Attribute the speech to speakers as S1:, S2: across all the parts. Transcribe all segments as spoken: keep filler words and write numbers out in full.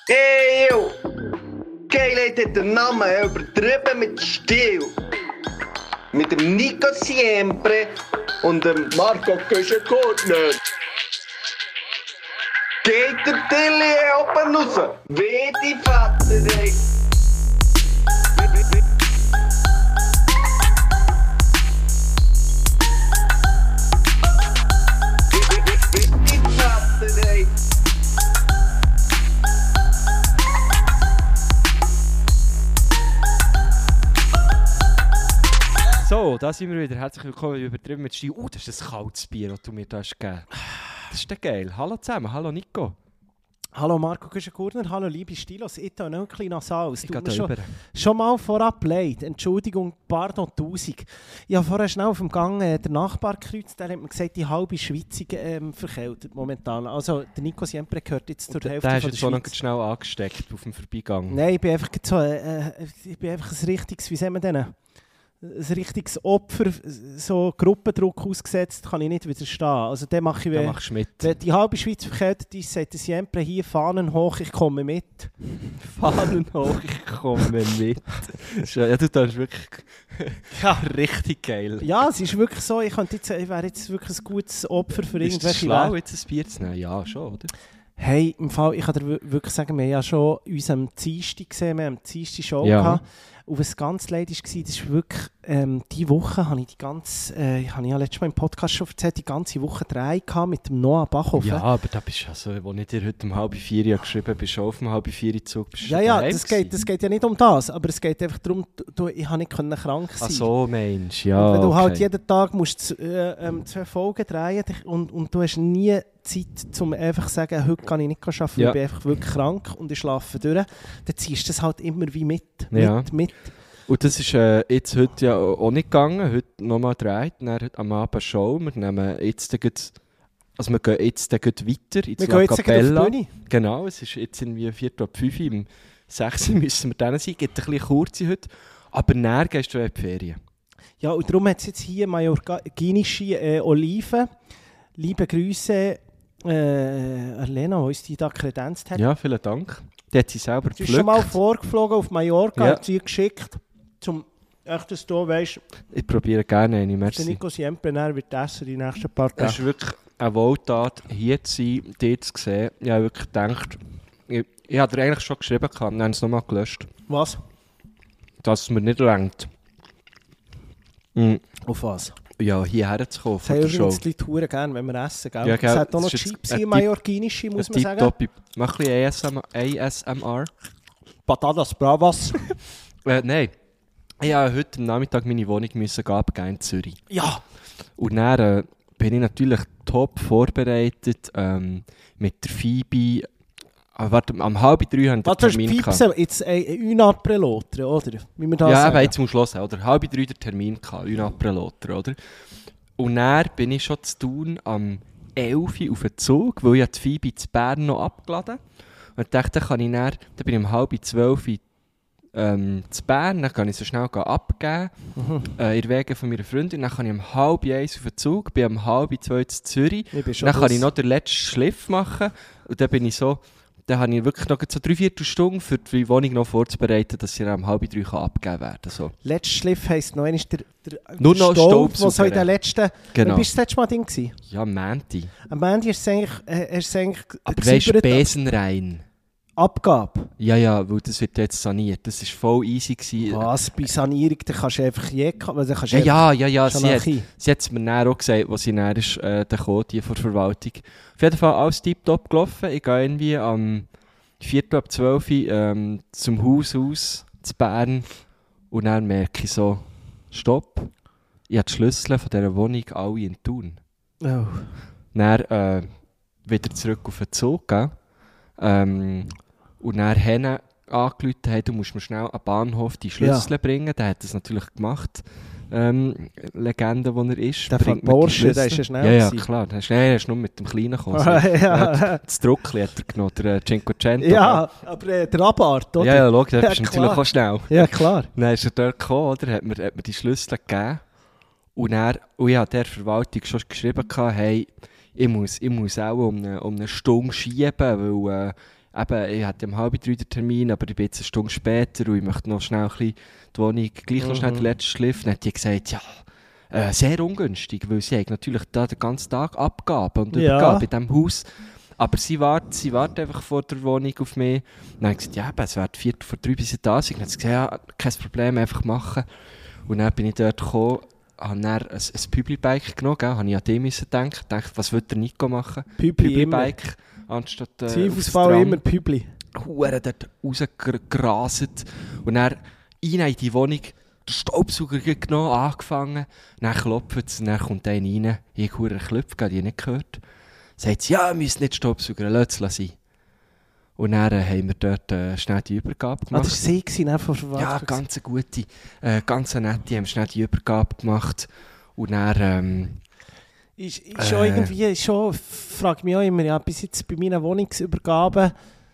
S1: Hey, yo! Geilheit hat den Namen übertrieben mit Stil. Mit dem Nico Siempre und dem Marco Köschen-Gurtner. Geht der Tilly oben raus, wie die Vater, ey.
S2: So, da sind wir wieder. Herzlich willkommen übertrieben mit Stil. Oh, das ist ein kaltes Bier, das du mir da hast gegeben. Das ist geil. Hallo zusammen, hallo Nico.
S3: Hallo Marco Köschen-Gurtner, hallo liebe Stilos. Ich tue noch ein bisschen nasal. Es
S2: Ich
S3: tut
S2: gehe
S3: mir
S2: da
S3: schon,
S2: rüber.
S3: schon mal vorab leid. Entschuldigung, pardon, tausend. Ich habe vorher schnell auf dem Gang äh, den Nachbar gekreuzt. Der hat mir gesagt, die halbe Schweiz ähm, verkältet momentan. Also der Nico Siempre gehört jetzt zur Hälfte
S2: Der hast
S3: von
S2: du
S3: der
S2: jetzt noch
S3: Schweiz.
S2: schnell angesteckt auf dem Vorbeigang.
S3: Nein, ich bin einfach so, äh, ich bin einfach ein richtiges, wie sagen wir denn? Ein richtiges Opfer, so Gruppendruck ausgesetzt, kann ich nicht widerstehen. Also den mache ich,
S2: Da
S3: wenn,
S2: machst du mit.
S3: wenn die halbe Schweiz verkältet ist, sagt der Siempre hier, Fahnen hoch, ich komme mit.
S2: Fahnen hoch, ich komme mit. Ja, du tust wirklich
S3: Ja.
S2: richtig geil.
S3: Ja, es ist wirklich so, ich, könnte jetzt, ich wäre jetzt wirklich ein gutes Opfer für
S2: Ist es
S3: irgendwelche
S2: schlau,
S3: Werte.
S2: jetzt ein Bier zu nehmen? Ja, schon, oder?
S3: Hey, im Fall, ich kann dir wir- wirklich sagen, wir haben ja schon uns am Dienstag gesehen, wir haben am Dienstag Show
S2: Ja.
S3: gehabt. Und was ganz leid war, das ist wirklich, ähm, diese Woche habe ich die ganze, äh, habe ich ja letztes Mal im Podcast schon erzählt, die ganze Woche drei gehabt mit dem Noah Bachhofen.
S2: Ja, aber da bist du also, als ich dir heute um halb vier Uhr geschrieben habe, bist du auf dem halb vier Zug. Bist du
S3: ja, ja,
S2: daheim
S3: das geht, das
S2: gewesen?
S3: geht ja nicht um das, aber es geht einfach darum, du, ich habe nicht können krank sein.
S2: Ach so, Mensch, ja.
S3: Und wenn du halt
S2: okay.
S3: jeden Tag musst, äh, ähm, zwei Folgen drehen und, und du hast nie Zeit, um einfach zu sagen, heute kann ich nicht arbeiten,
S2: Ja.
S3: ich bin einfach wirklich krank und ich schlafe durch, dann ziehst du das halt immer wie mit.
S2: Ja.
S3: mit, mit.
S2: Und das ist äh, jetzt heute ja auch nicht gegangen. Heute nochmal gedreht, dann heute am Abend Show. Wir nehmen jetzt dann gleich- also wir gehen jetzt dann gleich weiter ins
S3: Wir
S2: La
S3: gehen jetzt gleich auf
S2: Capella.
S3: die Bühne.
S2: Genau, es ist jetzt irgendwie vier ab fünf. Im sechs müssen wir dann sein. Es gibt ein bisschen kurze heute. Aber näher gehst du in die Ferien.
S3: Ja, und darum hat es jetzt hier mallorquinische äh, Oliven. Liebe Grüße äh, an Lena, die uns die da kredenzt hat.
S2: Ja, vielen Dank. Die hat sie selber
S3: Sie ist schon mal
S2: gepflückt.
S3: vorgeflogen auf Mallorca,
S2: Ja.
S3: hat sie geschickt, zum echt, dass du weißt,
S2: Ich probiere gerne eine,
S3: der
S2: merci.
S3: Nico Siempre näher wird essen die nächsten paar Tage.
S2: Es ist wirklich eine Wohltat, hier zu sein, dich zu sehen. Ich habe wirklich gedacht, ich, ich habe dir eigentlich schon geschrieben, gehabt, dann haben es nochmal gelöscht,
S3: Was?
S2: dass es mir nicht reicht. Mhm.
S3: Auf was?
S2: Ja, hierher zu kommen
S3: Das
S2: vor
S3: haben
S2: der Show.
S3: übrigens die Leute verdammt gerne, wenn wir essen, gell?
S2: Ja,
S3: Es
S2: gell,
S3: hat auch noch
S2: das ist jetzt
S3: Chips
S2: ein
S3: hier,
S2: Tipp-
S3: mallorquinische, muss man sagen.
S2: Tipptopp. Mach ein bisschen A S M R. A S M R.
S3: Patatas Bravas.
S2: Äh, nein. Ich musste heute am Nachmittag meine Wohnung müssen abgeben in Zürich.
S3: Ja!
S2: Und dann äh, bin ich natürlich top vorbereitet ähm, mit der Phoebe. Ah, warte, am halb drei haben wir
S3: Was
S2: den
S3: hast du
S2: Termin
S3: Pipsen? Jetzt äh, une après l'autre, oder? Wie wir das
S2: Ja,
S3: sagen.
S2: aber jetzt muss ich hören, oder? Halb drei der Termin gehabt, une après l'autre, oder? Und dann bin ich schon zu Thun am elf Uhr auf den Zug, weil ich die Phoebe zu Bern noch abgeladen habe. Und ich dachte, dann kann ich dann, dann bin ich um halb zwölf Uhr ähm, zu Bern, dann kann ich so schnell gehen abgeben,
S3: Mhm.
S2: äh, in der Wege von meiner Freundin. Dann kann ich um halb eins auf den Zug, bin um halb zwei zu Zürich.
S3: Ich bin schon
S2: Dann kann
S3: Bus.
S2: ich noch den letzten Schliff machen. Und dann bin ich so, dann habe ich wirklich noch so drei Viertelstunden für die Wohnung noch vorzubereiten, dass sie dann um halb drei kann abgegeben werden kann. So.
S3: Letzter Schliff heisst noch einmal der, der
S2: Nur noch
S3: Staub, was so in
S2: Staubsauger.
S3: den letzten...
S2: Genau.
S3: Wann bist du das letzte Mal drin gewesen?
S2: Ja, Mänti.
S3: Am Ende hast du es eigentlich, äh, hast du es eigentlich
S2: Aber weißt du,
S3: gesäubert,
S2: Besenrein.
S3: Abgabe.
S2: Ja, ja, weil das wird jetzt saniert. Das war voll easy gewesen.
S3: Was? Bei Sanierung, da kannst du einfach je... Also kannst du
S2: Ja, ja, ja, ja.
S3: schon
S2: Sie hat,
S3: nachher.
S2: sie hat es mir dann auch gesagt, als sie dann ist, äh, der Code die von der Verwaltung. Auf jeden Fall alles tiptop gelaufen. Ich gehe irgendwie am viertel ab zwölf Uhr ähm, zum Haus aus, zu Bern. Und dann merke ich so, stopp. Ich habe die Schlüssel von dieser Wohnung alle in Thun.
S3: Oh.
S2: Dann äh, wieder zurück auf den Zug gehen. Ähm, und dann haben angerufen, hey, du musst mir schnell am Bahnhof die Schlüssel bringen. Der hat das natürlich gemacht. Ähm, Legende, wo er ist.
S3: Der
S2: bringt
S3: von
S2: mir die
S3: Porsche, der
S2: Schlüssel.
S3: ist ja schnell
S2: Ja, ja,
S3: gewesen.
S2: klar. Der ist, nein, er ist nur mit dem Kleinen gekommen.
S3: Ah,
S2: So.
S3: ja.
S2: Das Druckli hat er genommen, der äh, Cinquecento.
S3: Ja, aber äh, der Abart, oder?
S2: Ja, ja, schau, der
S3: Ja,
S2: ist natürlich
S3: klar.
S2: auch schnell.
S3: Ja, klar.
S2: Dann ist er dort gekommen, oder? Hat, mir, hat mir die Schlüssel gegeben. Und, dann, und ich habe der Verwaltung schon geschrieben, hey, ich muss, ich muss auch um eine, um eine Stunde schieben, weil äh, eben, ich hatte um halb drei den Termin, aber ich bin jetzt eine Stunde später und ich möchte noch schnell ein bisschen die Wohnung, gleich noch schnell den letzten Schliff. Dann hat die gesagt, ja, äh, sehr ungünstig, weil sie haben natürlich da den ganzen Tag Abgaben und
S3: Ja.
S2: Übergaben in diesem Haus. Aber sie wartet, sie wartet einfach vor der Wohnung auf mich. Dann habe ich gesagt, ja, eben, es wäre Viertel vor drei, bis ich da bin. Dann hat sie gesagt, ja, kein Problem, einfach machen. Und dann bin ich dort gekommen, habe dann ein, ein Publibike genommen, gell? Habe ich an dem müssen denken. Ich dachte, was will der Nico machen?
S3: Pübli immer.
S2: Publibike, anstatt äh,
S3: Zweifelfall immer Pübli.
S2: Huren dort rausgerastet. Und dann rein in die Wohnung, den Staubsauger genommen, angefangen. Dann klopft es, dann kommt einer rein. Ich habe einen Klopf, die ich nicht gehört. Sagt sie, ja, wir müssen nicht Staubsauger, lass es sein. Und dann äh, haben wir dort äh, schnell die Übergabe
S3: Ah,
S2: gemacht.
S3: das war sie, ne, von Verwaltung.
S2: Ja, ganz eine gute, äh, ganz eine nette, haben schnell die Übergabe gemacht. Und dann, ähm,
S3: Ist, ist schon
S2: Äh.
S3: irgendwie, schon, frage mich auch immer, ja, bis jetzt bei meinen Wohnungsübergaben,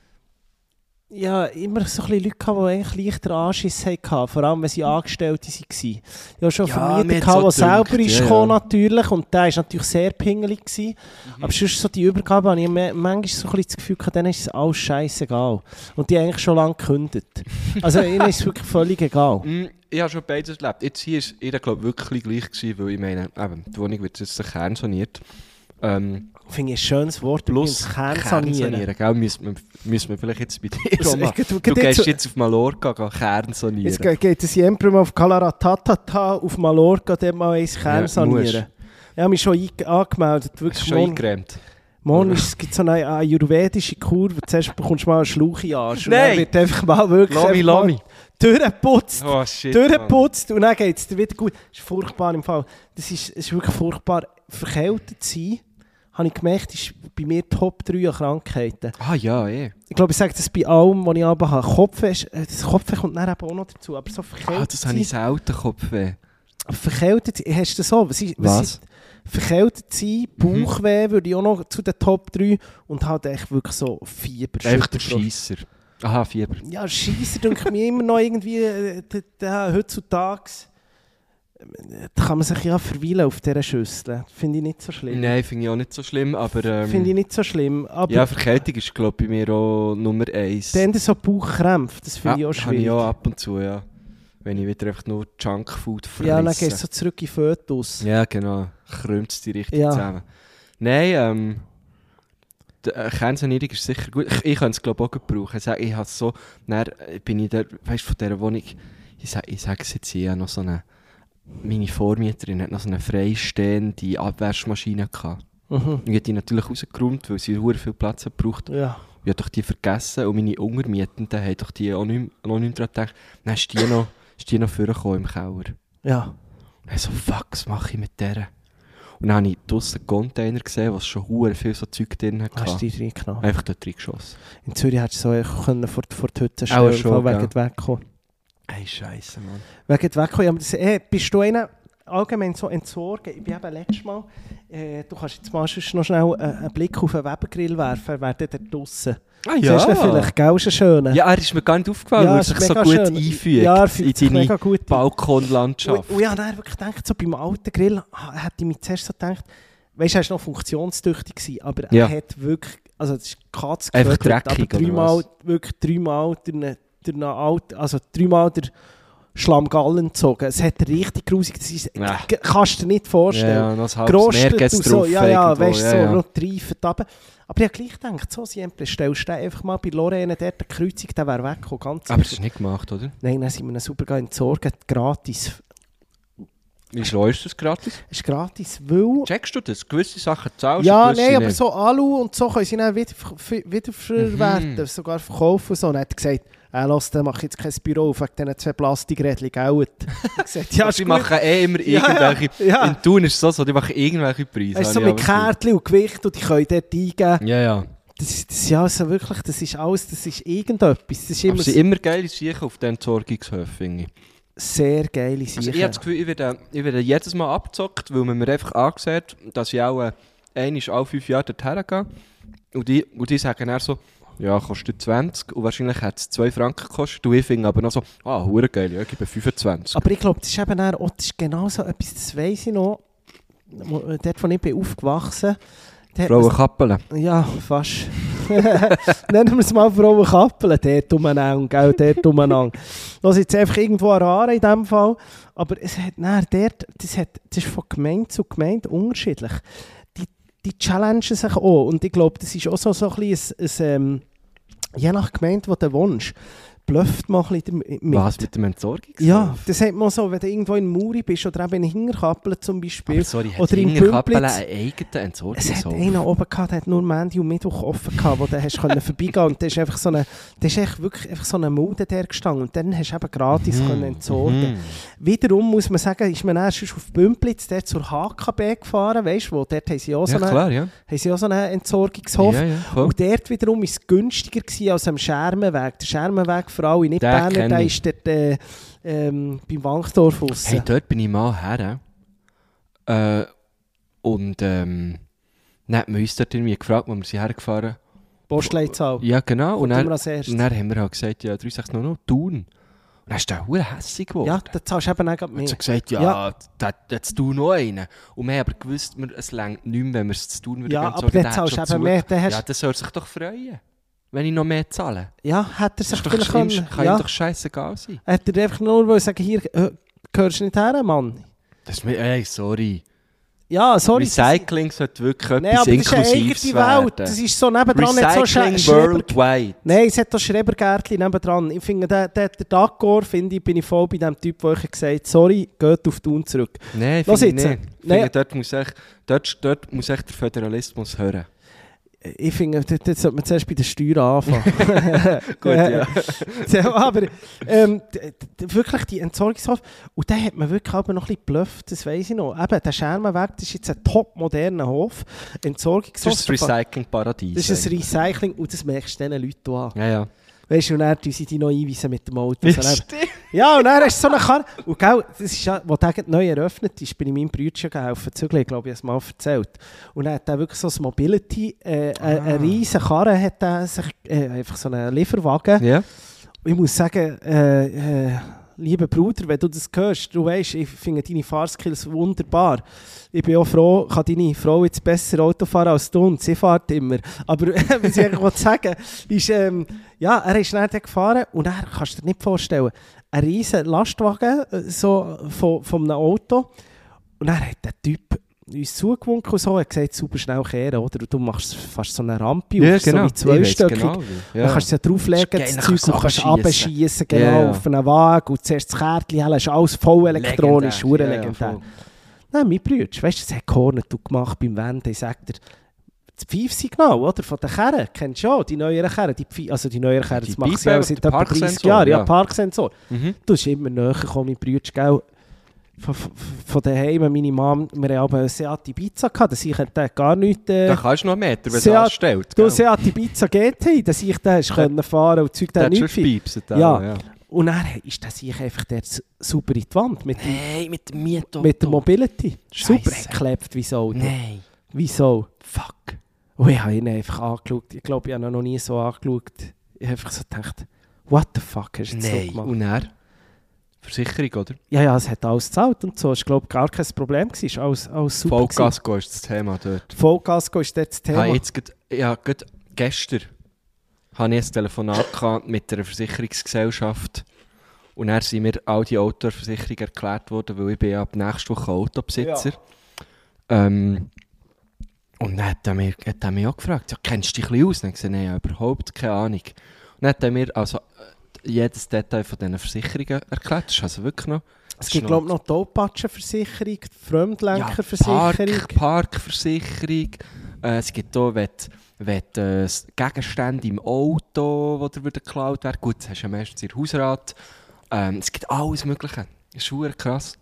S3: ja, immer so ein bisschen Leute gehabt, die eigentlich leichter Anschiss hatten, vor allem wenn sie Angestellte waren. Ich habe schon
S2: Ja,
S3: Vermieter
S2: mir
S3: gehabt, der
S2: hat's so
S3: selber
S2: gedünkt,
S3: ist
S2: ja,
S3: gekommen,
S2: ja.
S3: natürlich, und der war natürlich sehr pingelig gewesen.
S2: Mhm.
S3: Aber sonst so die Übergabe habe ich me- manchmal so ein bisschen das Gefühl gehabt, denen ist es alles scheißegal. Und die haben eigentlich schon lange gekündigt. Also ihnen ist es wirklich völlig egal.
S2: Mm, ich habe schon beides erlebt. Jetzt hier war ihr, glaube ich, wirklich gleich gewesen, weil ich meine, eben, die Wohnung wird jetzt kernsaniert. Ähm,
S3: Finde ich ein schönes Wort,
S2: plus
S3: übrigens, Kernsanieren.
S2: kernsanieren, gell? Müssen wir, müssen wir vielleicht jetzt bei dir
S3: Also,
S2: auch machen.
S3: ich- du-
S2: Du
S3: du-
S2: gehst
S3: jetzt-
S2: jetzt auf Mallorca gehen, kernsanieren.
S3: Jetzt ge- geht es siempre mal auf Kalaratatata, auf Mallorca, dort mal eins kernsanieren.
S2: musst.
S3: Ja, ich habe mich schon einge- angemeldet.
S2: Hast
S3: Wirklich,
S2: du schon
S3: morgen,
S2: eingecremt?
S3: morgen ist, es gibt so eine ayurvedische Kur, wo zuerst bekommst du mal einen Schlauch in den Arsch. Und
S2: Nein!
S3: dann wird einfach mal wirklich
S2: Lomi,
S3: einfach mal
S2: Lomi.
S3: durchgeputzt.
S2: Oh shit,
S3: Durchgeputzt und dann geht es dir wieder gut. Das ist furchtbar im Fall. Das ist, es ist wirklich furchtbar. Verkältet sein, habe ich gemerkt, ist bei mir Top drei an Krankheiten.
S2: Mann. Ah ja, eh.
S3: Ich glaube, ich sage das bei allem, was ich aber habe. Kopfweh, ist- äh, das Kopfweh kommt dann eben auch noch dazu. Aber so verkältet
S2: Ah, das habe ich selten Kopfweh.
S3: Verkältet sein, hast du das so? Was? Ist, was?
S2: Was?
S3: Ist, verkältet sein, Bauchweh würde ich auch noch zu den Top drei und halt echt wirklich so Fieber.
S2: Einfach der
S3: Schüttelfrost.
S2: Scheisser. Aha, Fieber.
S3: Ja, Scheisser denke ich mir immer noch irgendwie, äh, d- d- heutzutage, äh, da kann man sich ja verweilen auf dieser Schüssel. Finde ich nicht so schlimm.
S2: Nein, finde ich auch nicht so schlimm, aber... Ähm,
S3: Finde ich nicht so schlimm. Aber
S2: ja, Verkältung ist, glaube ich, bei mir auch Nummer eins.
S3: dann so Bauchkrämpfe, das finde
S2: ja,
S3: ich auch
S2: habe ich
S3: schwierig.
S2: auch ab und zu, ja. Wenn ich wieder einfach nur Junkfood fresse.
S3: Ja, dann gehst du so zurück in Fötus.
S2: Ja, genau. Krümmt es die richtig
S3: Ja.
S2: zusammen. Nein, ähm... Die äh, Kernsanierung ist sicher gut. Ich, ich könnte es, glaube ich, auch gut brauchen. Ich, sage, ich habe so... Dann äh, bin ich da... Weißt du, von dieser Wohnung... Ich sage, ich sage es jetzt hier, ich habe noch so eine... Meine Vormieterin hat noch so eine freistehende Abwaschmaschine gehabt.
S3: Mhm.
S2: Und ich habe die natürlich rausgeräumt, weil sie verdammt viel Platz hat gebraucht.
S3: Ja.
S2: Ich habe doch die vergessen und meine Untermietenden haben doch die auch nicht, noch nicht daran gedacht. Dann ist die noch, ist die noch vorgekommen im Keller.
S3: Ja.
S2: Und ich so, fuck, was mache ich mit der? Und dann habe ich draussen einen Container gesehen, wo schon verdammt viel so Zeug drin hatte.
S3: Hast du die reingenommen?
S2: Einfach dort reingeschossen.
S3: In Zürich hättest du so einfach können vor, vor die Hütte
S2: Auch
S3: stellen
S2: schon,
S3: können, wegen
S2: gell.
S3: dem Wegkommen.
S2: Ey, Scheiße, Mann.
S3: Wegen dem Wegkommen. Ja, aber das, eh, bist du einer allgemein so entsorgen? Ich bin eben letztes Mal, äh, du kannst jetzt mal sonst noch schnell äh, einen Blick auf den Webergrill werfen, er wäre dort draussen.
S2: Ah
S3: Siehst du ihn vielleicht, gell? Ist ein schöner.
S2: Ja, er ist mir gar nicht aufgefallen, weil er
S3: ist
S2: sich so
S3: mega
S2: gut
S3: schön.
S2: einfügt
S3: Ja, er fügt sich
S2: in deine
S3: mega gut ein.
S2: Balkonlandschaft.
S3: Und, und ich habe dann wirklich gedacht, so beim alten Grill ha- hätte ich mir zuerst so gedacht, weißt du, er war noch funktionstüchtig gewesen, aber
S2: Ja.
S3: er hat wirklich, also das ist Katz
S2: Einfach
S3: gefördert,
S2: dreckig,
S3: aber
S2: oder
S3: dreimal,
S2: was?
S3: wirklich dreimal durch eine, durch eine alte, also dreimal der Schlammgallen gezogen. Es hat richtig grusig, das ist,
S2: Ja.
S3: g- kannst du dir nicht vorstellen.
S2: Ja, ja, noch ein halbes
S3: Gerostet
S2: Meer geht's
S3: und so,
S2: drauf.
S3: ja, ja,
S2: irgendwo.
S3: weißt du,
S2: ja,
S3: so
S2: ja.
S3: noch treifen runter. Aber ich habe gleich gedacht, so, siempre, stellst du den einfach mal bei Lorraine dort eine Kreuzung, der wäre weggekommen, ganz
S2: Aber das
S3: sicher.
S2: ist nicht gemacht, oder?
S3: Nein, dann sind wir ihn super entsorgen, gratis.
S2: Wieso ist das gratis?
S3: Es ist gratis, weil...
S2: Checkst du das? Gewisse Sachen zahlst
S3: Ja,
S2: gewisse
S3: nein, aber
S2: nicht.
S3: so Alu und so können sie dann wieder, wiederverwerten,
S2: Mhm.
S3: sogar verkaufen und so. Und dann hat er gesagt, äh, lass, dann mache ich jetzt kein Büro auf wegen diesen zwei Plastikrädchen, gell? Ich habe gesagt, ja,
S2: Also
S3: ist
S2: die
S3: gut.
S2: machen eh immer
S3: Ja,
S2: irgendwelche...
S3: ja, ja.
S2: In Thun ist es so, so, die machen irgendwelche Preise.
S3: Weißt du, so
S2: habe ich
S3: mit
S2: auch das
S3: Kärtchen und Gewicht und die können dort eingeben.
S2: Gefühl. Ja, ja.
S3: Das ist, das ist ja also wirklich, das ist alles, das ist irgendetwas. Das ist immer
S2: Aber es sind immer geile Sachen auf den Entsorgungshöfen, finde ich.
S3: sehr geile
S2: Also
S3: Sachen.
S2: ich habe das Gefühl, ich werde, ich werde jedes Mal abgezockt, weil man mir einfach angesagt, dass ich auch äh, einmal alle fünf Jahre dorthin gehe. Und die, und die sagen dann so, ja, kostet zwanzig und wahrscheinlich hat es zwei Franken gekostet. Und ich finde aber noch so, ah, hure geil, ja, ich gebe fünfundzwanzig.
S3: Aber ich glaube, das ist eben auch, das ist genau so etwas, das weiss ich noch, wo- dort, wo ich bin aufgewachsen bin.
S2: Frauen Kappeln.
S3: Ja, fast. Nennen wir es mal Frauenkappeln, dort umeinander, gell, dort umeinander. Das ist jetzt einfach irgendwo eine Rare in diesem Fall. Aber es hat, nein, dort, das, hat, das ist von Gemeinde zu Gemeinde unterschiedlich. Die, die challengen sich auch. Und ich glaube, das ist auch so, so ein bisschen ein, ein, ähm, je nach Gemeinde, wo du wohnst, blufft man ein bisschen damit.
S2: Was, mit dem Entsorgungshof?
S3: Ja, das hat man so, wenn du irgendwo in Muri bist oder eben in Hingerkappeln zum Beispiel.
S2: Aber sorry, hat
S3: oder in
S2: Hingerkappeln
S3: Bümplitz.
S2: einen eigenen Entsorgungshof?
S3: Es hat einen oben gehabt, der hat nur Montag und Mittwoch offen gehabt, wo du hast können vorbeigehen und da ist einfach so eine, da ist echt wirklich einfach so eine Mulde der gestanden und dann hast du eben gratis
S2: Mhm.
S3: können entsorgen.
S2: Mhm.
S3: Wiederum muss man sagen, ist man erst auf Bümplitz der zur H K B gefahren, weißt du, wo dort haben sie auch so
S2: Ja,
S3: einen,
S2: klar, ja.
S3: haben sie auch so einen Entsorgungshof.
S2: Ja, ja, voll.
S3: Und dort wiederum war es günstiger gewesen als am Schermenweg. Der Schermenweg für alle nicht
S2: Den
S3: Berner,
S2: kenn
S3: der
S2: ich.
S3: ist dort äh, ähm, beim Wankdorf raus.
S2: Hey, dort bin ich mal her. Äh, und ähm, dann hat man uns dort irgendwie gefragt, wo wir sie hergefahren.
S3: Postleitzahl.
S2: Ja, genau. Und
S3: Kommt
S2: dann,
S3: immer als erstes.
S2: und dann haben wir halt gesagt, ja, drei sechs null null, Thun. Und dann ist der verdammt hässig geworden.
S3: Ja, da zahlst du eben auch mehr.
S2: Hat sie gesagt, ja,
S3: Ja.
S2: da hat jetzt du noch einen. Und wir haben aber gewusst, wir, es reicht nicht mehr, wenn wir es zu tun würden.
S3: Ja,
S2: gehen
S3: aber
S2: sollen.
S3: dann
S2: Der hat
S3: zahlst du
S2: schon
S3: eben
S2: zu-
S3: mehr. Dann hast-
S2: Ja, das soll sich doch freuen, wenn ich noch mehr zahle.
S3: Ja, hat er sich
S2: Das ist doch
S3: vielleicht
S2: schlimm,
S3: können,
S2: kann
S3: ja,
S2: ihm doch scheißegal sein.
S3: hat er einfach nur wollen sagen, hier, äh, gehörst du nicht her, Mann?
S2: Das ist mir, ey, sorry.
S3: Ja, sorry.
S2: Recycling sollte wirklich
S3: Nein,
S2: etwas
S3: aber das ist eine
S2: Inklusives
S3: eigene Welt.
S2: werden.
S3: Das ist so nebendran nicht so
S2: Recycling
S3: Sch- Schreber...
S2: worldwide.
S3: Nein, es hat doch Schrebergärtchen nebendran. Ich finde, der, der, der Dagor, finde ich, bin ich voll bei dem Typ, der euch gesagt hat, sorry, geht auf Thun zurück.
S2: Nein,
S3: Los
S2: finde ich
S3: jetzt.
S2: nicht. Ich
S3: Nein.
S2: finde, dort, muss echt, dort, dort muss echt der Föderalismus hören.
S3: Ich finde, dort dort sollte man zuerst bei den Steuern anfangen.
S2: Gut, ja.
S3: So, aber ähm, d- d- wirklich die Entsorgungshof. Und da hat man wirklich aber noch ein bisschen geblufft, das weiss ich noch. Eben, der Schermenweg, das ist jetzt ein top moderner Hof. Entsorgungshof.
S2: Das ist das Recycling-Paradies.
S3: Das ist ein Recycling und das merkst du diesen Leuten auch an.
S2: Ja, ja.
S3: Weißt du, und dann tun sie dich noch einweisen mit dem Auto.
S2: Ja,
S3: So, dann-
S2: stimmt.
S3: ja, und dann hast du so eine Karre. Und gell, das ist ja, als der neu eröffnet ist, bin ich meinem Bruder schon geholfen zügeln. Ich glaube, ich habe es mal erzählt. Und dann hat er wirklich so ein Mobility, äh,
S2: Ah.
S3: eine, eine riesige Karre, hat er sich, äh, einfach so einen Lieferwagen.
S2: Ja.
S3: Und ich muss sagen, äh, äh, lieber Bruder, wenn du das hörst, du weißt, ich finde deine Fahrskills wunderbar. Ich bin auch froh, kann deine Frau jetzt besser Auto fahren als du und sie fährt immer. Aber was ich eigentlich sagen will, ist, ähm, ja, er ist dann gefahren und er kannst du dir nicht vorstellen, ein riesen Lastwagen äh, so, von, von einem Auto und dann hat der Typ uns zugewunken und so, er hat gesagt, super schnell kehren, oder? Und du machst fast so eine Rampe
S2: Ja,
S3: auf,
S2: genau.
S3: so wie
S2: Ich weiss
S3: zweistöckig.
S2: genau wie.
S3: Dann kannst du es ja drauflegen,
S2: Das
S3: das
S2: ist geil,
S3: Zeug,
S2: dann
S3: und kannst
S2: kannst du abschiessen.
S3: abschießen, genau,
S2: Ja, ja.
S3: auf einen Wagen und zuerst das Kärtchen, das ist alles voll elektronisch,
S2: Legendär.
S3: hure
S2: Ja, ja,
S3: legendär.
S2: voll.
S3: Nein, mein Bruder, weißt du, das hat Kornet gemacht beim Wenden, ich sag dir, das Pfeifsignal, oder, von den Kerren, kennst du schon, die neueren Kerren, die Pfeif also die neueren Kerren,
S2: Die
S3: das machen sie
S2: Pipe-
S3: auch seit
S2: der
S3: etwa dreißig
S2: Parksensor,
S3: Jahren, ja,
S2: ja.
S3: Parksensor.
S2: Mhm.
S3: Du bist immer näher gekommen, mein Bruder, gell, von, von, von daheim, meine Mom, wir haben einen Seat Ibiza gehabt, dass ich da gar nichts... Äh,
S2: Da kannst du noch einen Meter, wenn es
S3: Seat-
S2: anstellt.
S3: du,
S2: gell?
S3: Seat Ibiza G T, dass ich da hast können fahren und Zeug,
S2: Der
S3: da
S2: hat schon
S3: nicht viel.
S2: Piepsen.
S3: Ja.
S2: Ja.
S3: Und dann ist der sich einfach der s- super in die Wand mit, dem,
S2: Nein, mit dem Mietauto.
S3: mit der Mobility.
S2: Scheisse.
S3: Super geklebt wie so.
S2: Nein.
S3: Wieso?
S2: Fuck.
S3: Und ich habe ihn einfach angeschaut. Ich glaube, ich habe ihn noch nie so angeschaut. Ich habe einfach so gedacht, what the fuck hast du jetzt so
S2: Nein.
S3: gemacht?
S2: Und er? Versicherung, oder?
S3: Ja, ja, es hat alles gezahlt und so. Es war, glaube ich, gar kein Problem. Es war alles, alles super.
S2: Vollgas gehen ist das Thema dort.
S3: gewesen. Vollgas gehen ist dort das
S2: Ich habe
S3: Thema.
S2: jetzt grad, ja, grad gestern hatte ich ein Telefonat gehabt mit einer Versicherungsgesellschaft und dann sind mir all die Autoversicherungen erklärt worden, weil ich bin ja ab nächste Woche Autobesitzer. Ähm, und dann hat er, mir, hat er mich auch gefragt, ja, kennst du dich ein bisschen aus? Und dann habe ich gesagt, nein, ja, überhaupt keine Ahnung. Und dann hat er mir also äh, jedes Detail von diesen Versicherungen erklärt. Das ist also wirklich noch...
S3: Es gibt, glaube ich, noch die Taupatschenversicherung, die Fremdlenkerversicherung.
S2: Park, Parkversicherung. Äh, es gibt auch, wenn, wenn äh, Gegenstände im Auto, die dir geklaut werden. Gut, das hast du ja meistens in Hausrat. Ähm, es gibt alles Mögliche. Das ist verdammt krass.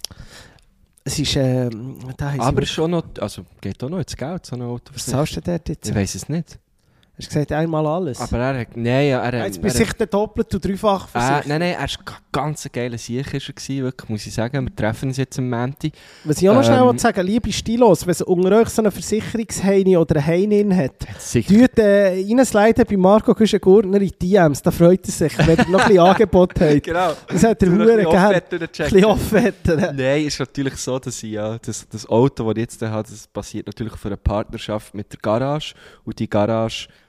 S3: Es ist, ähm, da haben sie
S2: Aber
S3: wirklich-
S2: schon noch, also geht auch noch ins Geld, so eine
S3: Was
S2: Autoversicherung.
S3: zahlst du dort jetzt?
S2: Ich weiss es nicht.
S3: Hast du gesagt, einmal alles?
S2: Aber er hat, nein, ja, er,
S3: Jetzt
S2: er,
S3: bin
S2: er,
S3: ich der doppelt und dreifach
S2: Äh,
S3: versichert.
S2: nein, nein, er war ein ganz geiler Sieg, ist er gewesen, wirklich, muss ich sagen. Wir treffen uns jetzt am Montag.
S3: Was ich auch noch schnell
S2: Ähm,
S3: ähm, sagen, liebe Stilos, wenn es unter euch so eine Versicherungsheini oder eine Heinin hat,
S2: Sicher.
S3: tut äh, reinsliden bei Marco Güschen-Gurtner in die D Ms, da freut er sich, wenn ihr noch ein bisschen Angebot habt.
S2: Genau.
S3: Das hat er
S2: Du noch
S3: verdammt
S2: ein bisschen
S3: gerne.
S2: Offerte
S3: Ein
S2: checken.
S3: bisschen Offerte.
S2: Nein, ist natürlich so, dass ich ja, das, das Auto, das ich jetzt habe, das basiert natürlich auf einer Partnerschaft mit der Garage. Und die Garage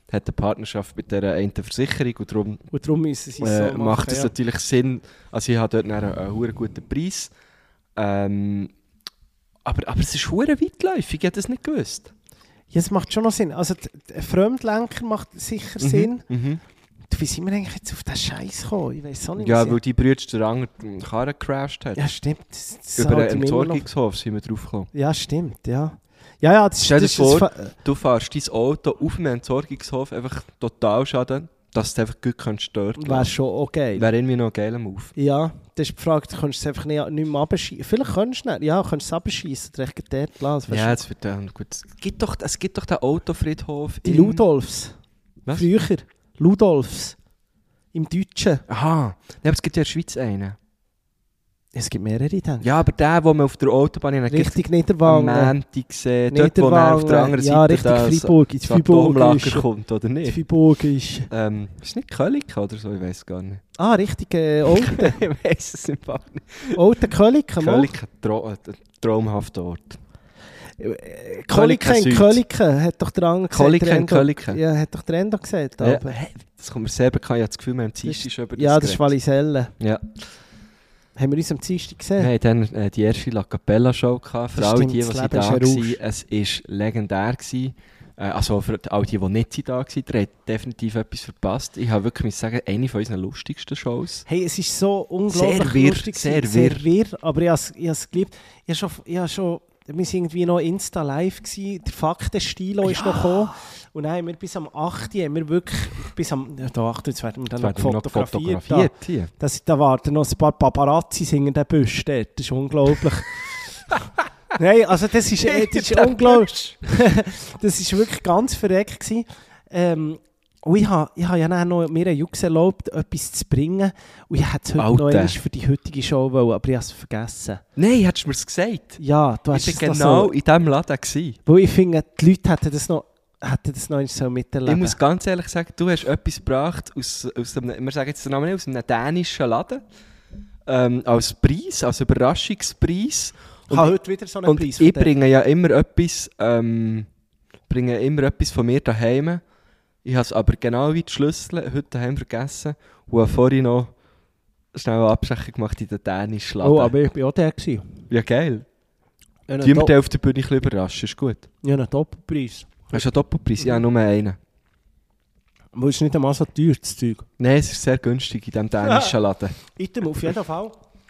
S2: hat eine Partnerschaft mit dieser einen Versicherung und darum
S3: Und darum müssen sie es
S2: äh,
S3: so machen.
S2: macht es
S3: ja.
S2: natürlich Sinn. Also ich habe dort einen, einen, einen guten Preis. Ähm, aber, aber es ist verdammt weitläufig, ich hätte das nicht gewusst.
S3: Ja, es macht schon noch Sinn. Also der Fremdlenker macht sicher
S2: Mhm,
S3: Sinn.
S2: mhm.
S3: Du, wie sind wir eigentlich jetzt auf den Scheiß gekommen? Ich weiß auch nicht.
S2: Ja,
S3: was
S2: weil
S3: ich-
S2: die Brüder den anderen Karren gecrashed hat.
S3: ja stimmt. Das, das
S2: Über
S3: halte
S2: einen
S3: ich mir immer noch-
S2: Entsorgungshof sind wir drauf gekommen.
S3: Ja, stimmt, ja. Ja, ja, das,
S2: Stell dir
S3: das ist
S2: vor,
S3: das Fa-
S2: du fährst dein Auto auf einem Entsorgungshof einfach total schaden, dass du einfach gut kannst stört.
S3: wäre schon okay.
S2: Wäre irgendwie noch ein geiler Move.
S3: Ja, das ist die Frage, du kannst es einfach nicht, nicht mehr abschießen. Vielleicht kannst du nicht, ja, kannst du es abschießen, direkt dort lassen.
S2: Ja, es wird dann gut. Es gibt doch, es gibt doch den Autofriedhof
S3: Die
S2: in-
S3: Ludolfs.
S2: Was?
S3: Früher. Ludolfs. Im Deutschen.
S2: Aha, ja, aber es gibt ja in der Schweiz einen.
S3: Es gibt mehrere, denke ich.
S2: Ja, aber der, den man auf der Autobahn in
S3: Richtig
S2: am
S3: Niederwangen.
S2: Montag sieht, dort wo er auf der anderen
S3: ja,
S2: Seite
S3: richtig
S2: das
S3: Freiburg. Ins Freiburg
S2: Atomlager
S3: ist.
S2: kommt, oder
S3: Ins
S2: nicht?
S3: Freiburg ist.
S2: Ähm, ist nicht Köliken oder so, ich weiß gar nicht.
S3: Ah, richtig, äh, Olten.
S2: ich weiß es im Fall nicht.
S3: Olten Köliken, mal.
S2: Köliken, Tra ein traumhafter Ort.
S3: Äh, Köliken in
S2: Süd.
S3: Köliken, hat doch der andere gesagt.
S2: Köliken
S3: der
S2: in
S3: Endo-
S2: Köliken.
S3: Ja, hat doch der Endo gesagt.
S2: Ja,
S3: aber-
S2: hey, das kommt mir sehr bekannt, ich habe das Gefühl, wir haben Dienstag schon über das
S3: Ja, das ist
S2: geredet.
S3: Wallisellen.
S2: Ja.
S3: Haben wir uns am Dienstag gesehen?
S2: Wir hatten dann äh, die erste La Capella Show gehabt. Für
S3: Das
S2: alle
S3: stimmt,
S2: die, die
S3: das
S2: sie
S3: Leben
S2: da
S3: ist ein
S2: waren.
S3: Rausch.
S2: Es war legendär. Gewesen. Äh, also für all die, die nicht da waren, der hat definitiv etwas verpasst. Ich habe wirklich muss sagen, eine von unseren lustigsten Shows.
S3: Hey, es ist so unglaublich
S2: Sehr wirr,
S3: lustig.
S2: sehr
S3: gewesen,
S2: wirr.
S3: sehr wirr. Aber ich habe es ich has geliebt. Ich habe schon, ich habe schon, wir waren irgendwie noch Insta live gewesen. Der Faktenstilo ist noch gekommen. Und dann haben wir bis am achten haben wir wirklich, bis am, ja, da achten, jetzt werden wir dann
S2: Das
S3: noch
S2: werden wir noch
S3: fotografiert.
S2: fotografiert hier.
S3: Da, das, da warten noch ein paar Paparazzis in den Büsch dort. Das ist unglaublich. Nein, also das ist, äh, das ist unglaublich. Das ist wirklich ganz verreckt gewesen. Ähm, und ich habe ich ha ja dann noch mir einen Jux erlaubt, etwas zu bringen. Und ich hätte es heute
S2: Alter.
S3: noch einmal für die heutige Show wollen, aber ich habe es vergessen.
S2: Nein, hättest du mir es gesagt?
S3: Ja, du hast
S2: Ich
S3: es
S2: war
S3: noch
S2: genau
S3: so.
S2: in diesem Laden. Gewesen.
S3: Weil ich finde, die Leute hätten das noch, hätten das noch einmal so miterleben.
S2: Ich muss ganz ehrlich sagen, du hast etwas gebracht aus, aus einem, wir sagen jetzt den Namen nicht, aus einem dänischen Laden. Ähm, als Preis, als Überraschungspreis.
S3: ich habe heute wieder so einen
S2: Und
S3: Preis
S2: ich
S3: von dir.
S2: bringe ja immer etwas, ähm, bringe immer etwas von mir daheim. Ich habe es aber genau wie die Schlüssel heute daheim vergessen und habe vorhin noch schnell eine Abstechung gemacht in den dänischen Laden.
S3: Oh, aber ich war auch der. gewesen.
S2: Ja, geil.
S3: Ich habe
S2: Die
S3: einen,
S2: wir
S3: Do
S2: auf der Bühne ein bisschen überraschen, ist gut.
S3: ich habe einen Doppelpreis.
S2: Hast du einen Doppelpreis? Ja, nur einen.
S3: Aber es ist nicht einmal so teuer, das Zeug.
S2: Nein, es ist sehr günstig in diesem dänischen Laden.
S3: Item auf jeden Fall.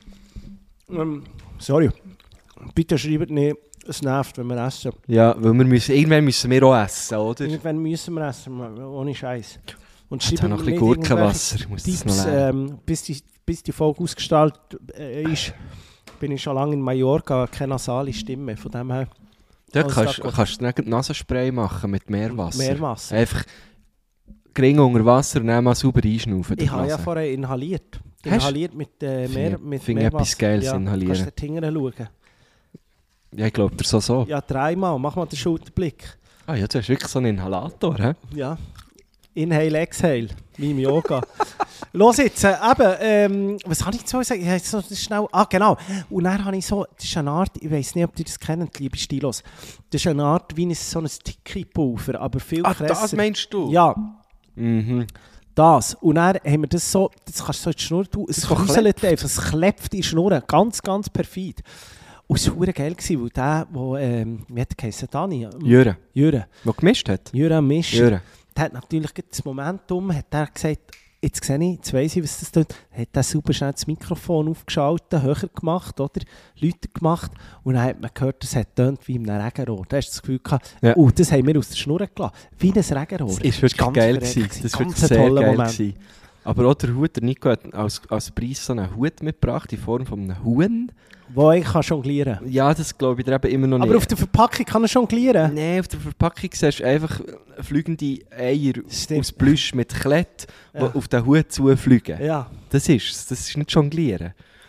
S3: Ähm, sorry. Bitte schreibt nicht, es nervt, wenn wir essen.
S2: Ja, weil wir müssen, irgendwann müssen wir auch essen, oder?
S3: Irgendwann müssen wir essen, ohne Scheiß. Und
S2: Jetzt habe
S3: schreibt
S2: noch
S3: mir
S2: ein
S3: nicht
S2: bisschen
S3: irgendwelche
S2: Gurkenwasser, ich muss das
S3: Tipps,
S2: noch lernen.
S3: ähm, bis, die, bis die Folge ausgestaltet äh, ist, bin ich schon lange in Mallorca, keine nasale Stimme, von dem her
S2: Da
S3: alles
S2: kannst,
S3: d'accord.
S2: kannst du dann Nasenspray machen mit Meerwasser.
S3: Meerwasser.
S2: Einfach gering unter Wasser und dann mal sauber einschnaufen.
S3: Ich habe ja vorher inhaliert.
S2: Hast-
S3: Inhaliert mit, äh,
S2: Finde
S3: Meer,
S2: ich-
S3: mit
S2: finde ich
S3: Meerwasser.
S2: etwas Geiles,
S3: ja,
S2: inhalieren.
S3: Kannst du dort hinten schauen?
S2: Ja, ich glaube, der so so.
S3: Ja, dreimal. Mach mal den Schulterblick.
S2: Ah ja, du hast wirklich so einen Inhalator, hä?
S3: Ja. Inhale, exhale. Wie im Yoga. Los jetzt, äh, eben, ähm, was habe ich jetzt so gesagt? Ich habe jetzt so das schnell, ah, genau. Und dann habe ich so, das ist eine Art, ich weiß nicht, ob ihr das kennt, liebe Stilos. Das ist eine Art wie ein, so ein Tiki-Pulver, aber viel
S2: Ah,
S3: krasser.
S2: das meinst du?
S3: Ja,
S2: Mhm.
S3: das. Und dann haben wir das so, das kannst du so in die Schnur tun, es
S2: Das
S3: kräuselt einfach, es klebt in die Schnur. Ganz, ganz perfid. Und es war geil, gewesen, weil der, der, ähm, wie hat er geheißen, Dani?
S2: Jürgen,
S3: Jürgen.
S2: der gemischt hat?
S3: Jürgen Misch.
S2: Jürgen.
S3: Der hat natürlich gerade das Momentum, hat er gesagt, jetzt sehe ich, jetzt weiss ich, was das tut. Hat er super schnell das Mikrofon aufgeschaltet, höher gemacht, oder? Lauter gemacht. Und dann hat man gehört, es hat tönt wie in einem Regenrohr. Da hast du das Gefühl gehabt,
S2: Ja.
S3: oh, das haben wir aus der Schnur gelassen. Wie ein Regenrohr.
S2: Das ist wirklich
S3: ganz
S2: geil
S3: verreckt
S2: gewesen. Das ist
S3: Ganz
S2: wirklich
S3: ein
S2: sehr
S3: toller
S2: geil
S3: Moment.
S2: gewesen. Aber auch der Hut, der Nico hat als, als Preis so einen Hut mitgebracht, in Form von einem Huhn.
S3: Wo ich kann jonglieren kann.
S2: Ja, das glaube ich dir eben immer noch
S3: Aber
S2: nicht.
S3: auf der Verpackung kann er jonglieren.
S2: Nein, auf der Verpackung siehst du einfach fliegende Eier
S3: Stimmt.
S2: aus Plüsch mit Klett, die
S3: Ja.
S2: auf den Hut zufliegen.
S3: Ja.
S2: Das ist es. Das ist nicht jonglieren.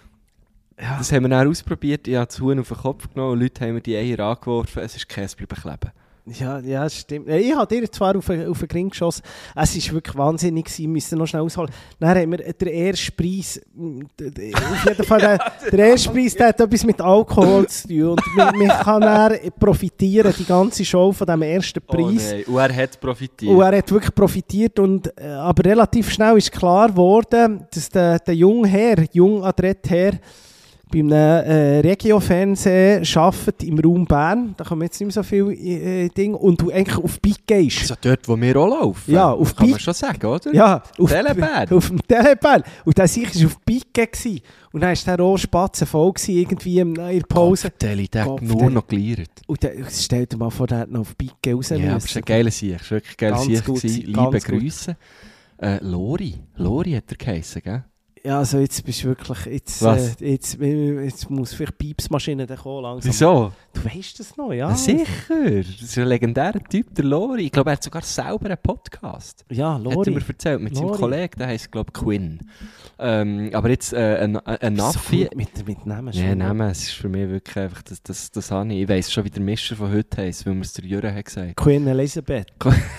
S3: Ja.
S2: Das haben wir dann ausprobiert. Ich habe das Huhn auf den Kopf genommen und Leute haben mir die Eier angeworfen. Es ist Käse bleiben kleben.
S3: Ja, ja, das stimmt. Ich habe dir zwar auf, auf den Ring geschossen. Es war wirklich wahnsinnig, wir müssen noch schnell ausholen. Dann haben wir den ersten Preis. Auf jeden Fall, der, der erste Preis der hat etwas mit Alkohol zu tun. Und man, man kann dann profitieren, die ganze Show von diesem ersten Preis.
S2: Oh nein. Und er hat profitiert.
S3: Und er hat wirklich profitiert. Und, äh, aber relativ schnell ist klar geworden, dass der, der junge Herr, jung adrett Herr, bei einem äh, Regio-Fernsehen arbeitet im Raum Bern. Da kommen jetzt nicht mehr so viele äh, Dinge. Und du eigentlich auf Big gehst.
S2: Also dort, wo wir auch laufen.
S3: Ja, auf
S2: kann
S3: Big.
S2: man schon sagen, oder?
S3: Ja, auf
S2: Telebär.
S3: Auf dem Telebär. Und der sicher war auf Big gewesen. Und dann war der auch spatzenvoll gewesen, irgendwie in der Pause.
S2: Kopfdeli, der hat
S3: Kopfdeli.
S2: nur noch geleiert.
S3: Und der, stell dir mal vor, der hat noch auf Big raus
S2: Ja, aber
S3: müssen.
S2: es war ein geiler Sieg. Es war wirklich ein geiler
S3: Ganz
S2: Sieg.
S3: gut,
S2: gewesen.
S3: ganz
S2: Liebe
S3: gut.
S2: Grüße. Äh, Lori. Lori hat er geheissen, gell?
S3: Ja, also jetzt bist du wirklich... Jetzt,
S2: Was?
S3: äh, jetzt, jetzt muss vielleicht die Piepsmaschine dann kommen langsam.
S2: Wieso?
S3: Du weißt das noch, ja?
S2: Ja, sicher. Das ist ein legendärer Typ, der Lori. Ich glaube, er hat sogar selber einen Podcast.
S3: Ja,
S2: Hat er
S3: Lori.
S2: mir erzählt, mit
S3: Lori.
S2: seinem Kollegen, der heisst, glaube ich, Quinn. Ähm, aber jetzt äh, ein, ein
S3: So
S2: Naffi...
S3: gut mit, mit Namen
S2: Ja,
S3: schon.
S2: Namen, es ist für mich wirklich einfach, das, das, das habe ich. Ich weiss schon, wie der Mischer von heute heisst, weil mir es der Jürgen hat gesagt.
S3: Queen Elizabeth.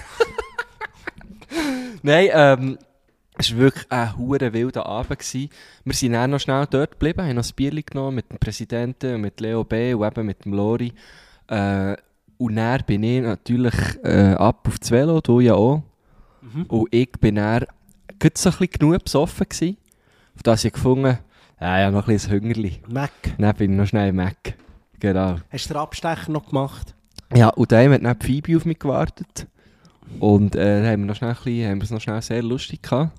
S2: Nein, ähm... Es war wirklich ein hure wilder Abend gewesen. Wir sind dann noch schnell dort geblieben, haben noch ein Bierchen genommen mit dem Präsidenten, mit Leo B. und eben mit dem Lori. Äh, und dann bin ich natürlich äh, ab auf das Velo, du ja auch.
S3: Mhm.
S2: Und ich bin dann gerade so ein bisschen genug besoffen gewesen, auf das ich gefunden, ja, ja, noch ein bisschen ein Hüngerli.
S3: Mac.
S2: Dann bin ich noch schnell im Mac. Genau.
S3: Hast du den Abstecher noch gemacht?
S2: Ja, und dann hat dann die Phoebe auf mich gewartet. Und äh, dann haben wir noch schnell ein bisschen, haben wir es noch schnell sehr lustig gehabt.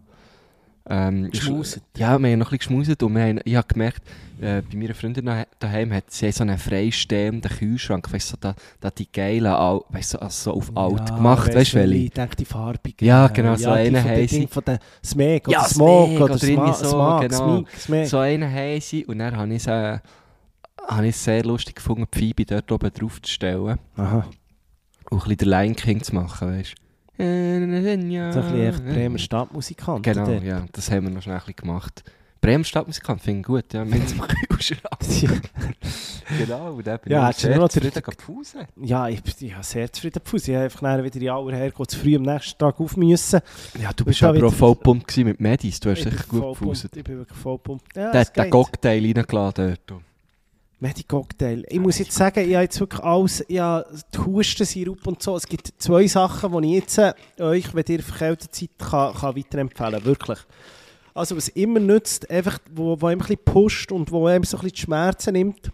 S2: Ähm,
S3: Geschmuset.
S2: Ja, wir haben noch ein bisschen geschmuset und wir haben, ich habe gemerkt, äh, bei meiner Freundin nah- daheim hat sie so einen freistehenden Kühlschrank, weißt du, so, da, da die geilen, Al- weißt du, also so auf alt gemacht, weißt du, welche?
S3: Ich denke, die farbige.
S2: Ja, genau, so
S3: die
S2: einen
S3: von
S2: haben
S3: den
S2: sie.
S3: Ding Von der Smeg oder
S2: Ja,
S3: Smog
S2: Smeg
S3: oder
S2: oder irgendwie
S3: Sma-
S2: so,
S3: Smag,
S2: genau.
S3: Smeg, Smeg.
S2: So einen haben sie und dann habe ich es äh, habe ich es sehr lustig gefunden, die Phoebe dort oben drauf zu stellen
S3: Aha.
S2: und ein bisschen den Lion King zu machen, weißt du.
S3: So ein bisschen echt Bremer Stadtmusikant.
S2: Genau,
S3: oder?
S2: ja, das haben wir noch schnell ein bisschen gemacht. Bremer Stadtmusikant finde ich gut, ja, mit dem Kühlschrank. Genau, und dann bin
S3: Ja,
S2: ich
S3: hättest du
S2: sehr
S3: noch
S2: zufrieden
S3: den-
S2: gepfusen.
S3: Ja, ich bin ja, sehr zufrieden. Ich habe einfach dann wieder in aller Herkunft zu früh am nächsten Tag auf müssen.
S2: Ja, du
S3: bist
S2: bist
S3: ja
S2: aber
S3: wieder-
S2: auch voll gepumpt gewesen mit Medis, du hast
S3: Ich bin
S2: sicher gut
S3: voll
S2: gepfuset.
S3: pumpt, Ich bin wirklich voll pumpt. Ja,
S2: Der
S3: es
S2: hat den
S3: geht.
S2: Cocktail reingeladen dort.
S3: Medi-Cocktail. Ich muss jetzt sagen, ich habe jetzt wirklich alles, ja, die Hustensirup und so. Es gibt zwei Sachen, die ich jetzt äh, euch, wenn ihr verkältet seid, kann, kann weiterempfehlen. Wirklich. Also was immer nützt, einfach, wo, wo einem ein bisschen pusht und wo einem so ein bisschen die Schmerzen nimmt,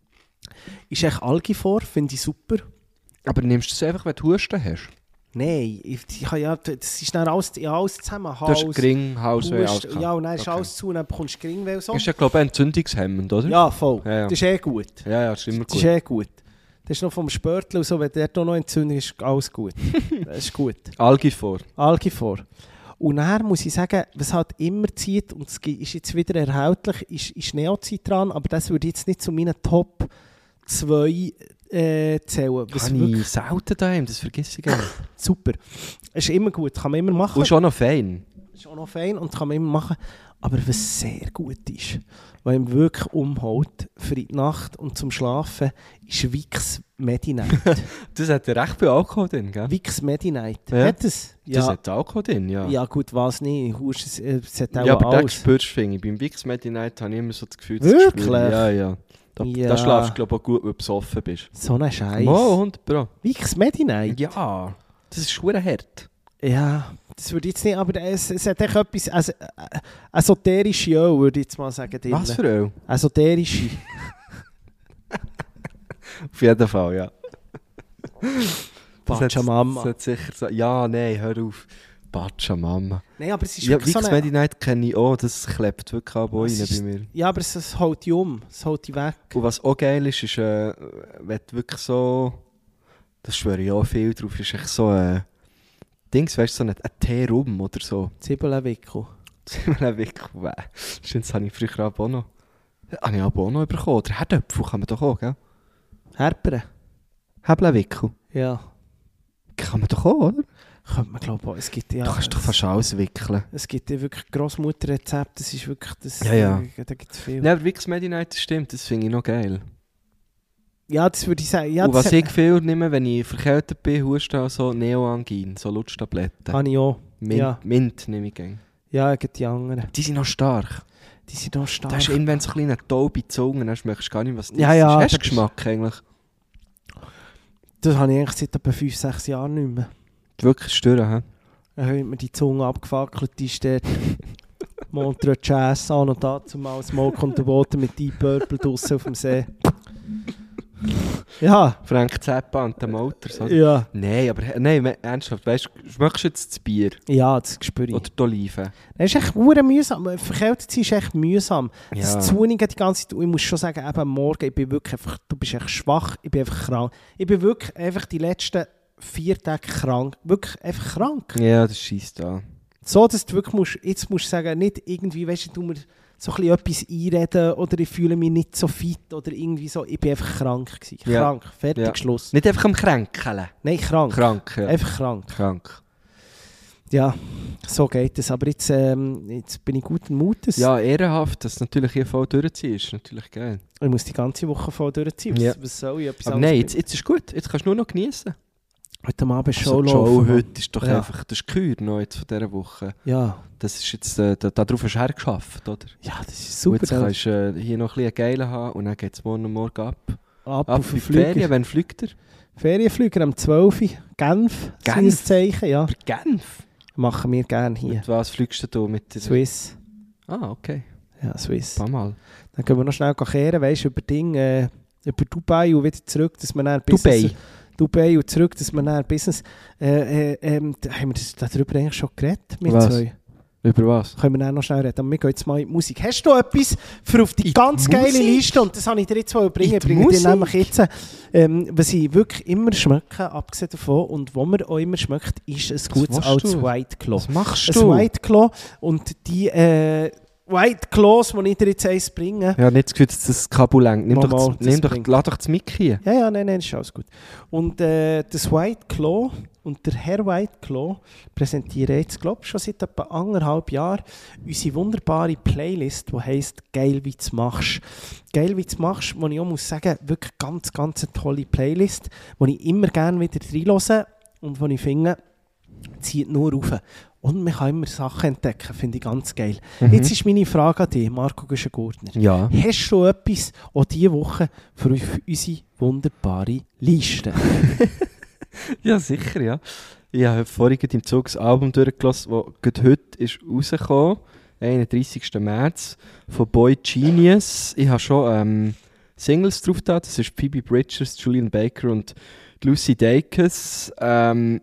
S3: ist echt Algifor, finde ich super.
S2: Aber nimmst du es einfach, wenn du Husten hast?
S3: Nein, ich, ich, habe ja, das ist dann alles, ja, alles zusammen.
S2: Du hast Gring, Halsweh, alles
S3: Husten,
S2: gehabt.
S3: ja, und dann ist
S2: Okay.
S3: alles zu und dann bekommst du Gringweh und so.
S2: Ist ja, glaube ich, entzündungshemmend, oder?
S3: Ja, voll.
S2: Ja, ja.
S3: Das ist eh gut.
S2: Ja, ja, das ist immer
S3: Das ist
S2: gut.
S3: eh gut. Das ist noch vom Spörtl und so, wenn der da noch entzündet ist, alles gut. Das ist gut.
S2: Algi vor.
S3: Algifor. Und nachher muss ich sagen, was halt immer zieht, und es ist jetzt wieder erhältlich, ist, ist Neocitran, aber das würde jetzt nicht zu meinen Top zwei äh, zählen. Was
S2: Kann
S3: wirklich
S2: ich selten daheim, das vergesse ich gerne.
S3: super. Es ist immer gut, kann man immer machen.
S2: Und ist auch noch fein.
S3: Ist auch noch fein und kann man immer machen. Aber was sehr gut ist, was ihm wirklich umhaut für die Nacht und zum Schlafen, ist Vicks Medi-Night.
S2: Das hat ja recht viel Alkohol drin, gell?
S3: Vicks Medi-Night.
S2: Ja.
S3: Hat es?
S2: Das
S3: Ja.
S2: hat Alkohol drin, ja.
S3: Ja gut, was nicht. Hust, es, äh, es hat auch
S2: Ja, aber das
S3: alles.
S2: spürst du, finde ich. Beim Vicks Medi Night habe ich immer so das Gefühl, dass
S3: Wirklich?
S2: ich spüre. Ja, ja. Da,
S3: Ja.
S2: da schlafst du, glaube ich, auch gut, wenn du besoffen bist.
S3: So ein Scheiß.
S2: Oh, hundert Pro.
S3: Vicks Medi-Night?
S2: Ja, das ist schwer hart.
S3: Ja, das würde ich jetzt nicht, aber es, es hat echt etwas, also, äh, esoterische Öl, würde ich jetzt mal sagen. drin.
S2: Was für Öl?
S3: Esoterische.
S2: Auf jeden Fall, ja. Das hat-
S3: Pachamama.
S2: Das hat sicher so... Ja, nein, hör auf. Pachamama.
S3: Nein, aber es ist
S2: Ja,
S3: wirklich
S2: Vicks
S3: so eine...
S2: Medi Night kenne ich auch. Das klebt wirklich auch rein
S3: Es ist-
S2: bei mir.
S3: Ja, aber es, es holt dich um, es holt dich weg.
S2: Und was auch geil ist, ist, äh, wenn du wirklich so... Das schwöre ich auch viel drauf, ist echt so ein... Dings, weißt du, so ein, ein Tee rum oder so.
S3: Zwiebelwickel.
S2: Zwiebelwickel, weh. Stimmt, das habe ich früher auch noch. Habe ich auch noch bekommen. Oder Herdöpfel kann man doch auch, gell?
S3: Herbere.
S2: Hebelwickel.
S3: Ja.
S2: Kann man doch auch, oder?
S3: Könnte man glaube ich, es gibt ja...
S2: Du kannst doch fast alles wickeln.
S3: Es gibt ja wirklich Grossmutterrezepte, das ist wirklich... Das,
S2: Ja, ja.
S3: Da, da gibt es viel.
S2: Nein, aber Vicks Medi Night, das stimmt, das finde ich noch geil.
S3: Ja, das würde ich sagen. Ja,
S2: und was
S3: das
S2: ich viel nehme, wenn ich verkältet bin, huste so Neoangin, so Lutschtabletten.
S3: habe ich auch.
S2: Mint,
S3: Ja.
S2: Mint nehme ich gerne.
S3: Ja, ich die anderen.
S2: Die sind noch stark.
S3: Die sind noch stark.
S2: Da ist irgendwann so eine kleine taube Zunge, dann schmeckst du gar nicht, was das
S3: Ja, ja,
S2: ist. Hast du
S3: das-
S2: Geschmack eigentlich?
S3: Das habe ich eigentlich seit etwa fünf, sechs Jahren nicht mehr.
S2: Wirklich stören, hä?
S3: Dann hat mir die Zunge abgefackelt, die ist dort Montreux Jazz an und dazu mal Smoke on the Water mit Deep Purple draussen auf dem See. Ja,
S2: Frank Zappa und der Motors, oder?
S3: ja.
S2: Nein, aber nein, me- ernsthaft, weißt du, schmeckst du jetzt das Bier?
S3: Ja, das spüre ich.
S2: Oder die Oliven?
S3: Das ist echt hure mühsam. Verkältet sein ist echt mühsam. Das
S2: Ja.
S3: Zunigen die ganze Zeit. Ich muss schon sagen, eben am Morgen, ich bin wirklich einfach, du bist echt schwach, ich bin einfach krank. Ich bin wirklich einfach die letzten vier Tage krank. Wirklich einfach krank.
S2: Ja, das schießt da.
S3: So, dass du wirklich musst, jetzt musst du sagen, nicht irgendwie, weißt du, du mir so ein bisschen etwas einreden oder ich fühle mich nicht so fit oder irgendwie so. Ich bin einfach krank gewesen.
S2: Ja.
S3: Krank. Fertig,
S2: Ja.
S3: Schluss.
S2: Nicht einfach am Kränkeln.
S3: Nein, krank.
S2: Krank, ja.
S3: Einfach krank.
S2: Krank.
S3: Ja, so geht es. Aber jetzt, ähm, jetzt bin ich guten Mutes.
S2: Ja, ehrenhaft, dass natürlich hier voll durchziehen ist natürlich geil.
S3: Ich muss die ganze Woche voll durchziehen. Was,
S2: Ja.
S3: was soll ich? Etwas
S2: Aber
S3: anderes
S2: nein,
S3: mit-
S2: jetzt, jetzt ist gut. Jetzt kannst du nur noch genießen.
S3: Heute Abend Show
S2: Also, die
S3: laufen.
S2: Show
S3: Mann.
S2: heute ist doch
S3: Ja.
S2: einfach, das ist Kür noch jetzt von dieser Woche.
S3: Ja.
S2: Das ist jetzt, äh, da, darauf hast du hergeschafft, oder?
S3: Ja, das ist
S2: Super.
S3: super.
S2: Jetzt kannst du äh, hier noch ein bisschen Geilen haben und dann geht es morgen und morgen ab.
S3: Ab,
S2: Ab
S3: auf
S2: in
S3: den
S2: die Ferien,
S3: Flüger.
S2: wann fliegt er?
S3: Ferienflüger am zwölf Uhr. Genf.
S2: Genf?
S3: Genf. Zeichen, ja.
S2: Aber Genf?
S3: Machen wir gerne hier.
S2: Mit was fliegst du da? Mit der...
S3: Swiss.
S2: Ah, okay.
S3: Ja, Swiss.
S2: Ein paar Mal.
S3: Dann können wir noch schnell kehren, weißt du, über Ding, äh, über Dubai und wieder zurück, dass wir dann
S2: Dubai?
S3: Business... Dubai und zurück, dass wir dann Business... Äh, äh, ähm, da haben wir das, darüber eigentlich schon geredet, wir
S2: Was?
S3: zwei.
S2: Über was?
S3: Können wir dann noch schnell reden. Aber wir gehen jetzt mal in die Musik. Hast du etwas für auf die
S2: In
S3: ganz
S2: die
S3: geile
S2: Musik?
S3: Liste? Und das habe ich dir jetzt mal bringen.
S2: In
S3: Ich
S2: die
S3: bringe dir
S2: Musik?
S3: nämlich jetzt, ähm, was ich wirklich immer schmecke, abgesehen davon, und wo man auch immer schmeckt, ist ein gutes
S2: machst
S3: altes
S2: du?
S3: White Claw.
S2: Was machst
S3: Ein
S2: du?
S3: White Claw. Und die äh, White Claws, die ich dir jetzt eins bringe...
S2: Ja, nicht das Gefühl, dass das Kabel lenkt. Nimm
S3: Mal,
S2: doch,
S3: mal,
S2: das,
S3: das
S2: nimm doch,
S3: bringt.
S2: lad doch das Mic hier.
S3: Ja, ja, nein, nein, ist alles gut. Und äh, das White Claw und der Herr White Claw präsentieren jetzt, glaube ich, schon seit etwa anderthalb Jahren unsere wunderbare Playlist, die heisst «Geil, wie du machst». «Geil, wie du machst», wo ich auch muss sagen, wirklich ganz, ganz eine tolle Playlist, wo ich immer gerne wieder reinhöre und wo ich finde, zieht nur rauf. Und man kann immer Sachen entdecken, finde ich ganz geil.
S2: Mhm.
S3: Jetzt ist meine Frage an dich, Marco Güschen-Gurtner.
S2: Ja.
S3: Hast du etwas auch diese Woche für uns- unsere wunderbare Liste?
S2: Ja, sicher, ja. Ich habe vorhin im Zug das Album durchgelassen, das gerade heute ist rausgekommen, einunddreißigsten März, von Boy Genius. Ich habe schon ähm, Singles drauf da. Das ist Phoebe Bridgers, Julian Baker und Lucy Dacus. Ähm,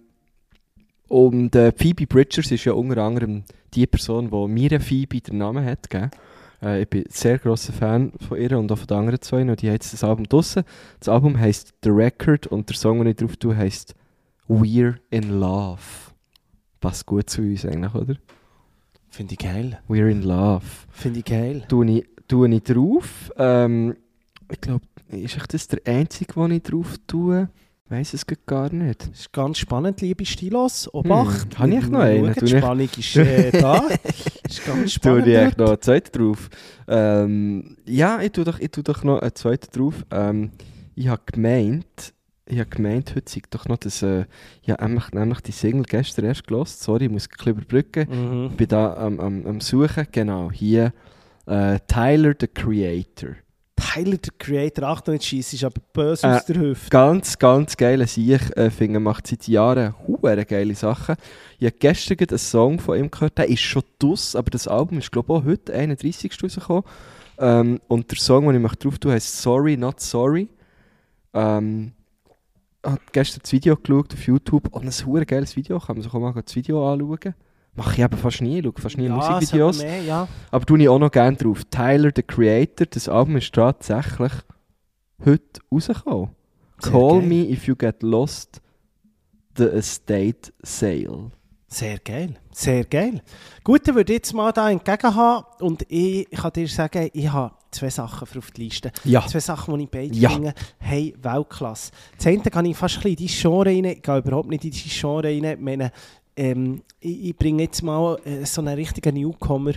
S2: und äh, Phoebe Bridgers ist ja unter anderem die Person, die Mira Phoebe den Namen hat, gell? Äh, ich bin ein sehr grosser Fan von ihr und auch von den anderen zwei. Und die haben jetzt das Album draussen. Das Album heisst The Record und der Song, den ich drauf tue, heisst We're in Love. Passt gut zu uns eigentlich, oder?
S3: Finde ich geil.
S2: We're in Love.
S3: Finde ich geil.
S2: Tue ich, tue ich drauf. Ähm, ich glaube, ist echt das der einzige, den ich drauf tue? Ich weiss es grad gar nicht.
S3: Das ist ganz spannend, liebe Stilos. Obacht.
S2: Hm, habe ich noch einen?
S3: Schauen,
S2: Tu
S3: Die
S2: ich-
S3: Spannung ist äh, da. Das ist ganz
S2: Tue
S3: spannend.
S2: ich echt
S3: dort.
S2: noch einen zweiten drauf? Ähm, ja, ich tue, doch, ich tue doch noch einen zweiten drauf. Ähm, ich habe gemeint, ich habe gemeint, heute sei doch noch das, äh, ich habe nämlich, nämlich die Single gestern erst gehört. Sorry, ich muss ein bisschen überbrücken.
S3: Mhm.
S2: Ich bin da am, am, am Suchen, genau, hier äh, Tyler, the Creator.
S3: Tyler, der Creator, Achtung, jetzt scheisse ist aber böse
S2: Äh,
S3: aus der Hüfte.
S2: Ganz, ganz geile Sieg, äh, finde macht seit Jahren hure geile Sachen. Ich habe gestern gerade einen Song von ihm gehört, der ist schon draus, aber das Album ist glaube ich auch heute, einunddreißigsten rausgekommen. Ähm, und der Song, den ich möchte drauf tue, heisst «Sorry, not sorry». Ähm, ich habe gestern das Video geschaut auf YouTube und ein hure geiles Video, kann man sich auch mal das Video anschauen. Mache ich eben fast nie, ich schaue fast nie Musikvideos.
S3: so mehr, ja.
S2: Aber tue ich auch noch gerne drauf. Tyler, the Creator, das Album ist tatsächlich heute rausgekommen.
S3: Sehr
S2: Call
S3: geil.
S2: Me If You Get Lost, The Estate Sale.
S3: Sehr geil, sehr geil. Gut, dann würde ich jetzt mal da entgegen haben und ich, ich kann dir sagen, ich habe zwei Sachen für auf die Liste.
S2: Ja.
S3: Zwei Sachen, die ich beide
S2: Ja.
S3: finde, hey, Weltklasse. Das eine kann ich fast ein bisschen in die Genre rein, ich gehe überhaupt nicht in die Genre rein. Ich meine, ähm, ich, ich bringe jetzt mal äh, so einen richtigen Newcomer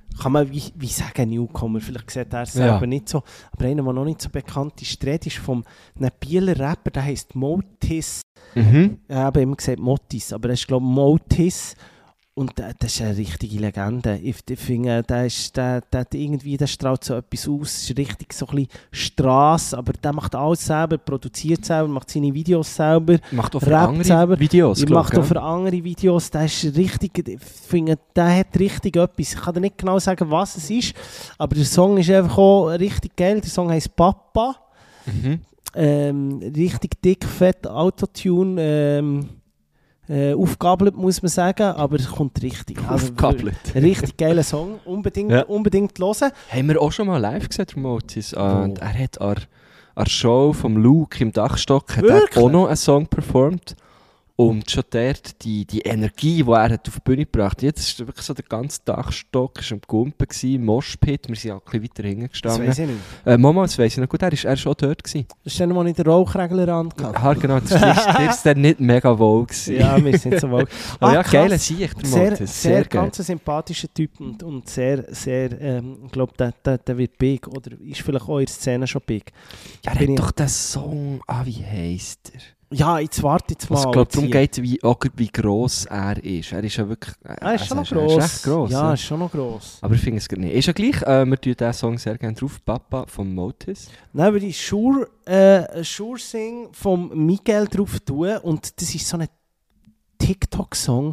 S3: kann man wie, wie sagen, Newcomer, vielleicht sieht er es selber
S2: Ja.
S3: nicht so, aber einer, der noch nicht so bekannt ist, die Rede ist vom einem Bieler Rapper, der heisst Motis.
S2: Mhm.
S3: Ich habe immer gesagt Motis, aber er ist glaube ich Motis. Und der, das ist eine richtige Legende. Ich, ich finde, der, ist, der, der, hat irgendwie, der strahlt so etwas aus. Es ist richtig so ein bisschen Strasse, aber der macht alles selber, produziert selber, macht seine Videos selber.
S2: Macht auch für
S3: Rappt
S2: andere
S3: selber.
S2: Videos,
S3: Ich
S2: glaub,
S3: mache auch
S2: gell?
S3: für andere Videos. Der ist richtig, ich finde, der hat richtig etwas. Ich kann dir nicht genau sagen, was es ist, aber der Song ist einfach auch richtig geil. Der Song heisst Papa.
S2: Mhm.
S3: Ähm, richtig dick, fett, Autotune. Ähm, Äh, aufgabelt, muss man sagen, aber es kommt richtig. Also,
S2: Aufgabelt.
S3: Ein richtig geiler Song, unbedingt,
S2: Ja.
S3: unbedingt hören.
S2: Haben wir auch schon mal live gesehen, der Motis. Und er hat an der Show vom Luke im Dachstock hat er
S3: Wirklich?
S2: auch noch einen Song performt. Und schon dort die, die Energie, die er hat auf die Bühne gebracht hat. Jetzt war wirklich so der ganze Dachstock ist am Gumpen gewesen, Moshpit. Wir sind auch ein bisschen weiter hinten
S3: Das
S2: gestanden.
S3: weiss ich nicht.
S2: Äh, Mama, das weiss ich noch gut. Er war er ist schon dort gewesen.
S3: Das ist dann, wo ich den Rauchregler angehabt
S2: Ja, genau. Das war dir dann nicht mega wohl gewesen.
S3: Ja, wir sind so wohl.
S2: Aber
S3: Ah,
S2: ja,
S3: krass.
S2: geiler Sieg, der
S3: Sehr,
S2: Motis.
S3: sehr,
S2: geil.
S3: ganz ein sympathischer Typ und, und sehr, sehr, ähm, ich glaube, der, der, der wird big oder ist vielleicht auch in der Szene schon big.
S2: Ja, er
S3: Bin
S2: hat
S3: ich-
S2: doch den Song, ah, wie heisst er?
S3: Ja, jetzt warte jetzt mal.
S2: Ich glaube, darum
S3: Jetzt
S2: geht es, wie, auch wie gross er ist. Er ist ja wirklich... Äh,
S3: hier. Er ist schon noch
S2: also,
S3: gross.
S2: Er ist echt gross.
S3: Ja,
S2: Ja,
S3: ist schon noch gross.
S2: Aber ich finde es gar nicht. Ist ja gleich, äh, wir tun diesen Song sehr gerne drauf. Papa von Motis.
S3: Dann würde ich Sure, äh, Sure Sing vom Miguel drauf tun und das ist so ein TikTok-Song.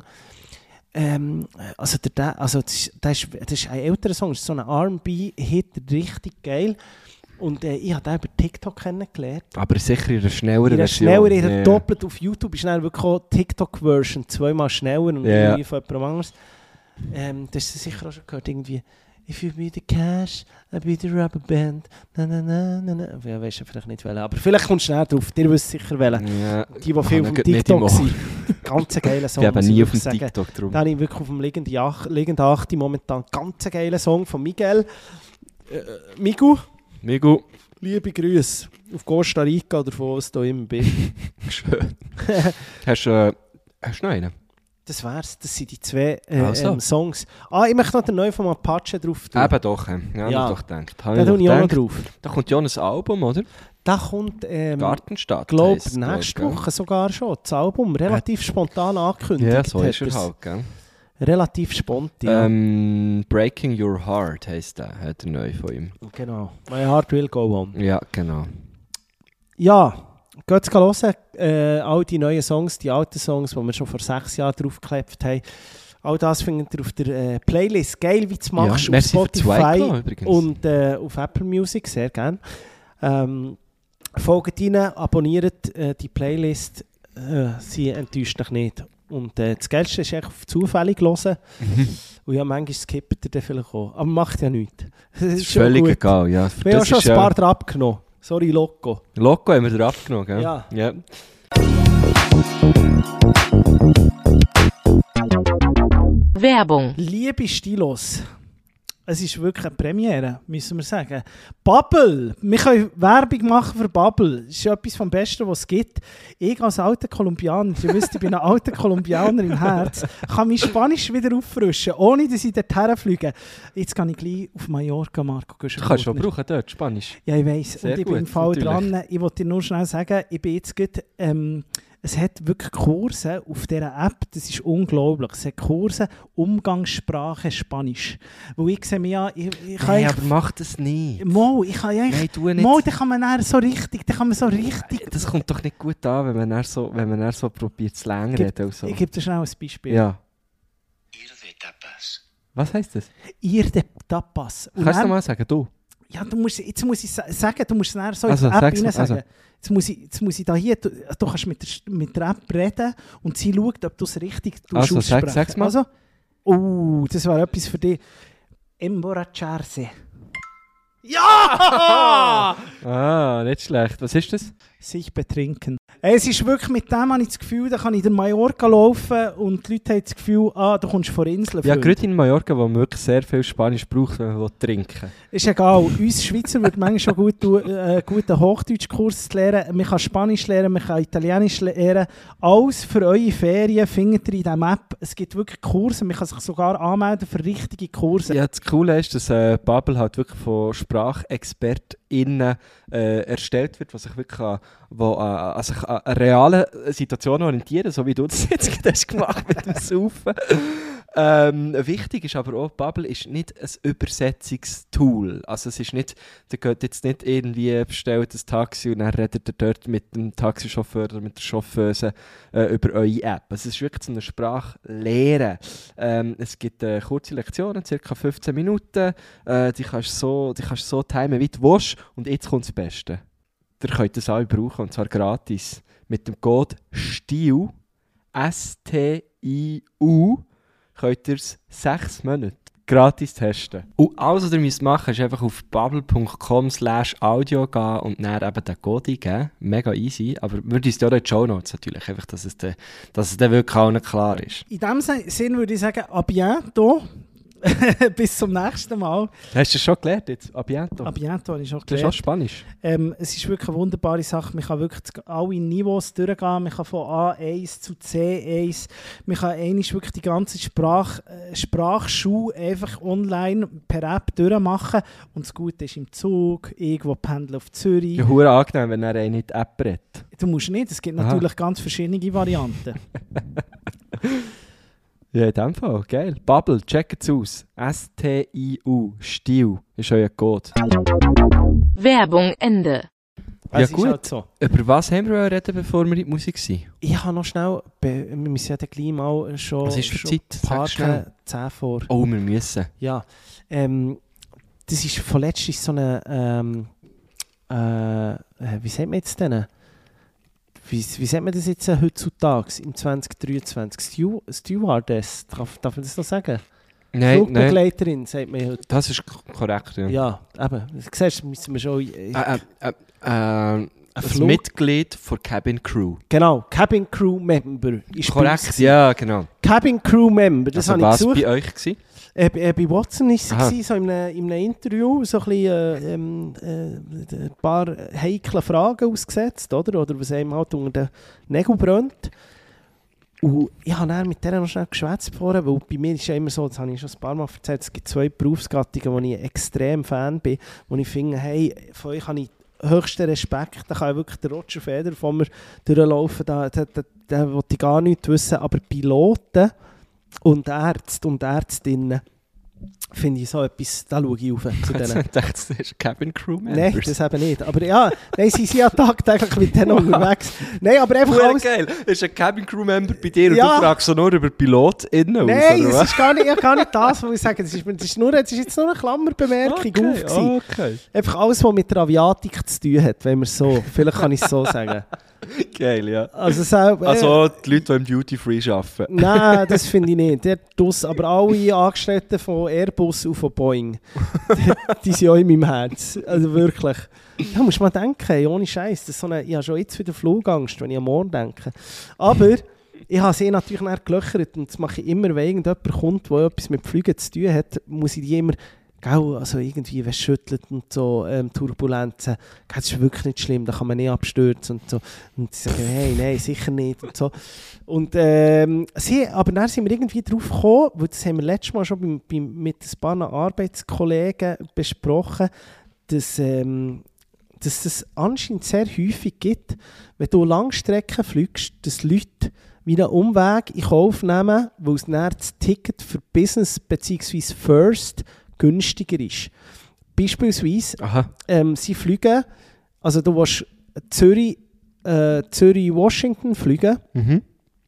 S3: Ähm, also der, der, also das, ist, das, ist, das ist ein älterer Song, das ist so ein R and B-Hit, richtig geil. Und äh, ich habe den über TikTok kennengelernt.
S2: Aber sicher in einer schnelleren
S3: In einer
S2: Version.
S3: schneller, in einer
S2: Ja.
S3: doppelt auf YouTube ist dann wirklich auch TikTok-Version, zweimal schneller und
S2: Ja.
S3: irgendwie von jemandem anderes. Ähm, das hast du sicher auch schon gehört, irgendwie «If you be the cash, I'll be the rubber band, na na na na na». Ja, weisst du vielleicht nicht welchen, aber vielleicht kommst du schnell drauf, dir wisst sicher welchen.
S2: Ja.
S3: Die, die viel
S2: Ah,
S3: auf dem
S2: nicht im
S3: TikTok
S2: Ohr.
S3: sind. Ganz ein geiler Song,
S2: Ich habe
S3: muss
S2: nie auf
S3: wirklich
S2: dem
S3: sagen.
S2: TikTok drum.
S3: Da habe ich wirklich auf dem Legend acht momentan ganz ein geiler Song von Miguel. Äh, Migu,
S2: Migu.
S3: liebe Grüße auf Costa Rica oder von was du immer bist.
S2: Schön. hast, äh, hast du noch einen?
S3: Das wär's, das sind die zwei äh,
S2: Also.
S3: ähm, Songs. Ah, ich möchte noch den neuen von Apache drauf tun.
S2: Eben doch. äh. Ja,
S3: Ja.
S2: ja. doch gedacht. Habe
S3: Den
S2: ich
S3: tue ich auch noch
S2: gedacht.
S3: drauf.
S2: Da kommt ja noch ein Album, oder?
S3: Da kommt, ähm,
S2: Gartenstadt.
S3: glaube
S2: heisst,
S3: nächste
S2: glaub,
S3: Woche sogar schon das Album. Relativ spontan
S2: gell?
S3: angekündigt.
S2: Ja, so
S3: hat
S2: ist er
S3: er's.
S2: halt, gell?
S3: Relativ spontan. Ja.
S2: Ähm, Breaking Your Heart heisst der, hat er neu von ihm.
S3: Genau. My Heart Will Go On.
S2: Ja, genau.
S3: Ja, geht hören. Äh, all die neuen Songs, die alten Songs, die wir schon vor sechs Jahren draufgeklebt haben. All das findet ihr auf der äh, Playlist. Geil, wie du es machst.
S2: Ja,
S3: auf
S2: merci für zwei
S3: Spotify
S2: Kilo übrigens.
S3: und äh, auf Apple Music. Sehr gerne. Ähm, folgt rein, abonniert äh, die Playlist. Äh, sie enttäuscht euch nicht. Und äh, das Geilste ist echt auf zufällig hören. Und ja, manchmal skippt ihr dann vielleicht auch. Aber macht ja nichts. Das
S2: Das
S3: ist
S2: ist
S3: schon
S2: völlig
S3: gut.
S2: egal, ja. Für
S3: Wir haben
S2: das
S3: schon
S2: ist
S3: ein
S2: ja-
S3: paar dran abgenommen. Sorry, Loco.
S2: Loco haben wir dir abgenommen, gell?
S3: Ja.
S2: ja.
S4: Werbung.
S3: Liebe Stilos, es ist wirklich eine Premiere, müssen wir sagen. Bubble! Wir können Werbung machen für Bubble. Das ist etwas vom Besten, was es gibt. Ich als alter Kolumbianer, ihr wisst, ich bin ein alter Kolumbianer im Herz, kann mein Spanisch wieder auffrischen, ohne dass ich dorthin fliege. Jetzt kann ich gleich auf Mallorca, Marco.
S2: Du kannst schon brauchen dort, Spanisch.
S3: Ja, ich weiss.
S2: Sehr
S3: Und ich bin
S2: gut,
S3: im Fall
S2: natürlich.
S3: dran. Ich wollte dir nur schnell sagen, ich bin jetzt gerade, ähm, es hat wirklich Kurse auf dieser App, das ist unglaublich. Es hat Kurse Umgangssprache Spanisch. Wo ich sehe, ja, ich, ich kann
S2: Nein,
S3: eigentlich-
S2: aber mach das nicht.
S3: Mo, ich kann ja
S2: Nein,
S3: eigentlich,
S2: tu nicht.
S3: Mo, dann kann man dann so richtig, dann kann man so richtig,
S2: Das kommt doch nicht gut an, wenn man dann so, wenn man dann so probiert zu lang
S3: Gib-
S2: reden und so.
S3: ich gebe dir schnell ein Beispiel.
S2: Ja. Was heisst das?
S3: Ihr de Tapas. Und
S2: Kannst du
S3: dann-
S2: mal sagen, du?
S3: Ja, du musst, jetzt muss ich sa- sagen, du musst es dann so
S2: Also,
S3: in die App
S2: sag's
S3: rein
S2: mal,
S3: sagen.
S2: also.
S3: Jetzt, muss ich, jetzt muss ich da hier, du, du kannst mit der, St- mit der App reden und sie schaut, ob du es richtig tust
S2: Also, sag-
S3: aussprechen.
S2: sag's mal.
S3: Also, oh, das wäre etwas für dich. Emborracharse. Ja!
S2: Ah, nicht schlecht. Was ist das?
S5: sich betrinken. Es ist wirklich, mit dem habe ich das Gefühl, da kann ich in Mallorca laufen und die Leute haben das Gefühl, ah, du kommst von Inseln.
S2: Ja,
S5: Freund.
S2: gerade in Mallorca, wo man wirklich sehr viel Spanisch braucht, wenn man trinken will.
S5: Ist egal. Uns Schweizer würde manchmal schon gut tun, äh, einen guten Hochdeutschkurs zu lernen. Man kann Spanisch lernen, man kann Italienisch lernen. Alles für eure Ferien findet ihr in dieser App. Es gibt wirklich Kurse, man kann sich sogar anmelden für richtige Kurse.
S2: Ja, das Coole ist, dass äh, Bubble halt wirklich von SprachexpertInnen äh, erstellt wird, was sich wirklich an, wo, äh, an, sich an realen Situationen orientieren, so wie du das jetzt gerade hast gemacht mit dem Saufen. Ähm, wichtig ist aber auch, Bubble ist nicht ein Übersetzungstool. Also es ist nicht, der geht jetzt nicht irgendwie, bestellt ein Taxi und dann redet er dort mit dem Taxichauffeur oder mit der Chauffeuse äh, über eure App. Also es ist wirklich so eine Sprachlehre. Ähm, es gibt äh, kurze Lektionen, ca. fünfzehn Minuten. Äh, die kannst du so, die kannst du so timen, wie du willst. Und jetzt kommt das Beste. Ihr könnt das alle brauchen, und zwar gratis. Mit dem Code STIU, S T I U, könnt ihr es sechs Monate gratis testen. Und alles, was ihr müsst machen müsst, ist einfach auf bubble punkt com slash audio gehen und dann eben den Code eingeben. Mega easy, aber wir uns ja auch in die Shownotes natürlich, einfach, dass es dann, dass es dann wirklich allen klar ist.
S5: In diesem Sinne würde ich sagen, à bientôt. Bis zum nächsten Mal.
S2: Hast du es schon gelernt jetzt? A bientôt?
S5: À bientôt habe ich schon
S2: Das ist
S5: gelernt.
S2: auch Spanisch.
S5: Ähm, es ist wirklich eine wunderbare Sache. Man kann wirklich alle Niveaus durchgehen. Man kann von A eins zu C eins. Man kann eigentlich wirklich die ganze Sprach, äh, Sprachschule einfach online per App durchmachen. Und das Gute ist im Zug, irgendwo pendeln auf Zürich.
S2: Ja, hure angenehm, wenn er eine die App redet.
S5: Du musst nicht, es gibt
S2: Aha.
S5: natürlich ganz verschiedene Varianten.
S2: Ja, in dem Fall, geil. Bubble, checkt es aus. S T I U, Stil, ist euer Code.
S4: Werbung Ende.
S2: Ja,
S5: Es ist
S2: gut.
S5: halt so.
S2: Über was haben wir reden, bevor wir in die Musik sind?
S5: Ich habe noch schnell, be- wir müssen ja dann gleich mal schon,
S2: Was ist für
S5: schon
S2: Zeit? Sag
S5: parken,
S2: schnell.
S5: zehn vor.
S2: Oh, wir müssen.
S5: Ja, ähm, das ist von letztens so eine, ähm, äh, wie sagt man jetzt denn? Wie, wie sagt man das jetzt äh, heutzutage im zwanzig dreiundzwanzig? Stew Stewardess, darf, darf man das noch sagen?
S2: Nein, nein,
S5: Flugbegleiterin, sagt man heute.
S2: das ist k- korrekt. Ja.
S5: Ja, eben. Siehst du, müssen wir schon... Äh,
S2: Äh, äh, äh, äh, ein
S5: Flug-
S2: Mitglied der Cabin Crew.
S5: Genau, Cabin Crew Member. Ist bei uns
S2: Korrekt,
S5: gewesen.
S2: ja, genau.
S5: Cabin Crew Member, das
S2: Also
S5: habe ich
S2: was
S5: gesucht.
S2: bei euch gewesen?
S5: Äh, bei- äh, bei Watson war es,
S2: Aha.
S5: gewesen, so in einem, in einem Interview, so ein, bisschen, äh, ähm, äh, ein paar heikle Fragen ausgesetzt, oder? Oder was einem halt unter den Nägeln brennt. Und ich habe dann mit der noch schnell geschwätzt vorher, weil bei mir ist ja immer so, das habe ich schon ein paar Mal erzählt, es gibt zwei Berufsgattungen, wo ich extrem Fan bin, wo ich finde, hey, von euch habe ich höchsten Respekt, da kann wirklich der Roger Federer von mir durchlaufen, da, da, da, da will ich gar nichts wissen, aber Piloten und Ärzte und Ärztinnen finde ich so etwas, da schaue ich auf zu
S2: Ich
S5: denen.
S2: dachte, das ist Cabin Crew Members.
S5: Nein, das eben nicht. Aber ja, nein, sie sind ja tagtäglich mit denen unterwegs. Nein, aber einfach
S2: Hure
S5: alles...
S2: geil. Ist ein Cabin Crew Member bei dir und
S5: Ja.
S2: du fragst so nur über PilotInnen aus,
S5: Nein,
S2: oder
S5: es
S2: was?
S5: ist gar nicht, ja, gar nicht das, was ich sage. Das ist, das ist, nur, das ist jetzt nur eine Klammerbemerkung
S2: Okay,
S5: auf gewesen.
S2: okay.
S5: Einfach alles, was mit der Aviatik zu tun hat, wenn wir so... Vielleicht kann ich es so sagen.
S2: Geil, ja.
S5: Also, selber,
S2: Also die Leute, die im Duty Free arbeiten.
S5: Nein, das finde ich nicht. Der Dus, aber alle Angestellten von Airbus und von Boeing, die, die sind auch in meinem Herz. Also wirklich. Da musst du mal denken, ey, ohne Scheiß. Das ist so eine, ich habe schon jetzt wieder Flugangst, wenn ich am Morgen denke. Aber ich habe sie natürlich nachher gelöchert und das mache ich immer, wenn irgendjemand kommt, der etwas mit Flügen zu tun hat, muss ich die immer... Gell, also irgendwie, wenn es schüttelt und so, ähm, Turbulenzen, gell, das ist wirklich nicht schlimm, da kann man nicht abstürzen und so. Und sie sagen, hey, nein, sicher nicht und so. Und, ähm, sie, aber dann sind wir irgendwie drauf gekommen, weil das haben wir letztes Mal schon beim, beim, mit ein paar Arbeitskollegen besprochen, dass, ähm, dass es anscheinend sehr häufig gibt, wenn du Langstrecken fliegst, dass Leute wie einen Umweg in Kauf nehmen, weil es dann das Ticket für Business bzw. First günstiger ist. Beispielsweise,
S2: Aha.
S5: ähm, sie fliegen, also du willst Zürich, äh, Zürich-Washington fliegen
S2: Mhm.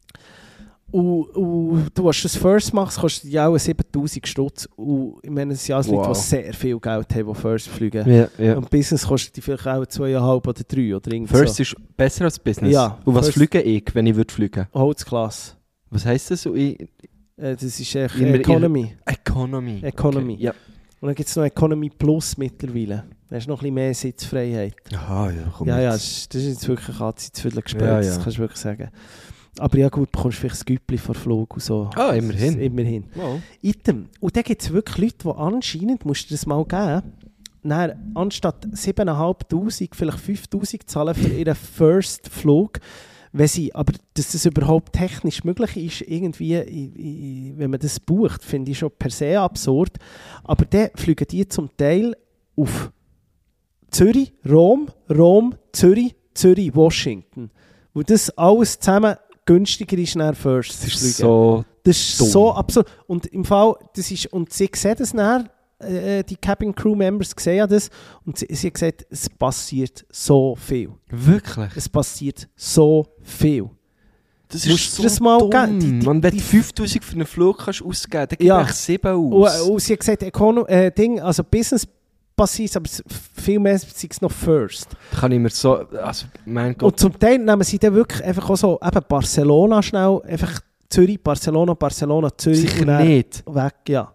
S5: und, und du willst das First machen, das kostet ja auch siebentausend Stutz. Und ich meine, es sind alles
S2: Wow.
S5: Leute, die sehr viel Geld haben, die First fliegen.
S2: Ja, ja.
S5: Und Business kostet die vielleicht auch zweieinhalb oder drei oder irgendwie
S2: First
S5: so.
S2: ist besser als Business.
S5: Ja,
S2: Und was
S5: First-
S2: fliege ich, wenn ich würde fliegen?
S5: Holzklasse.
S2: Was heisst das? So, ich,
S5: Äh, das ist echt
S2: In- in-
S5: Economy.
S2: Economy.
S5: Economy.
S2: Okay. Ja.
S5: Und dann gibt es noch Economy Plus mittlerweile. Da hast du noch ein bisschen mehr Sitzfreiheit.
S2: Aha, ja, komm
S5: Ja, ja,
S2: jetzt.
S5: das ist, das ist jetzt wirklich Anzeit zu viel gespielt,
S2: Ja,
S5: das
S2: ja.
S5: kannst du wirklich sagen. Aber ja gut, bekommst du vielleicht das Güppli vor Flug und so.
S2: Ah, immerhin.
S5: Das, immerhin.
S2: Wow.
S5: Item. Und dann gibt es wirklich Leute, die anscheinend, musst du dir das mal geben, dann, anstatt siebentausendfünfhundert, vielleicht fünftausend zahlen für ihren First Flug, wenn sie, aber dass das überhaupt technisch möglich ist, irgendwie, i- i- wenn man das bucht, finde ich schon per se absurd. Aber dann fliegen die zum Teil auf Zürich, Rom, Rom, Zürich, Zürich, Washington. Wo das alles zusammen günstiger ist als First
S2: Das
S5: zu
S2: ist
S5: fliegen.
S2: so...
S5: Das ist
S2: dumm.
S5: so absurd. Und im Fall, das ist, und sie sehen das dann, äh, die Cabin Crew Members sehen das, und sie, sie haben gesagt, es passiert so viel.
S2: Wirklich?
S5: Es passiert so viel.
S2: Das
S5: Musst du das mal geben? Die- die-
S2: Man, wenn
S5: die-
S2: du fünftausend für einen Flug kannst ausgeben, dann gib
S5: Ja.
S2: ich sieben
S5: Und,
S2: aus.
S5: und sie haben gesagt, Econo äh, Ding, also Business passiert, aber es- viel mehr sind es noch First.
S2: Da kann ich mir so... Also, mein
S5: Und
S2: Gott.
S5: zum Teil nehmen sie dann wirklich einfach auch so, eben Barcelona schnell, einfach Zürich, Barcelona, Barcelona, Zürich
S2: Sicher
S5: und dann
S2: nicht.
S5: weg, ja.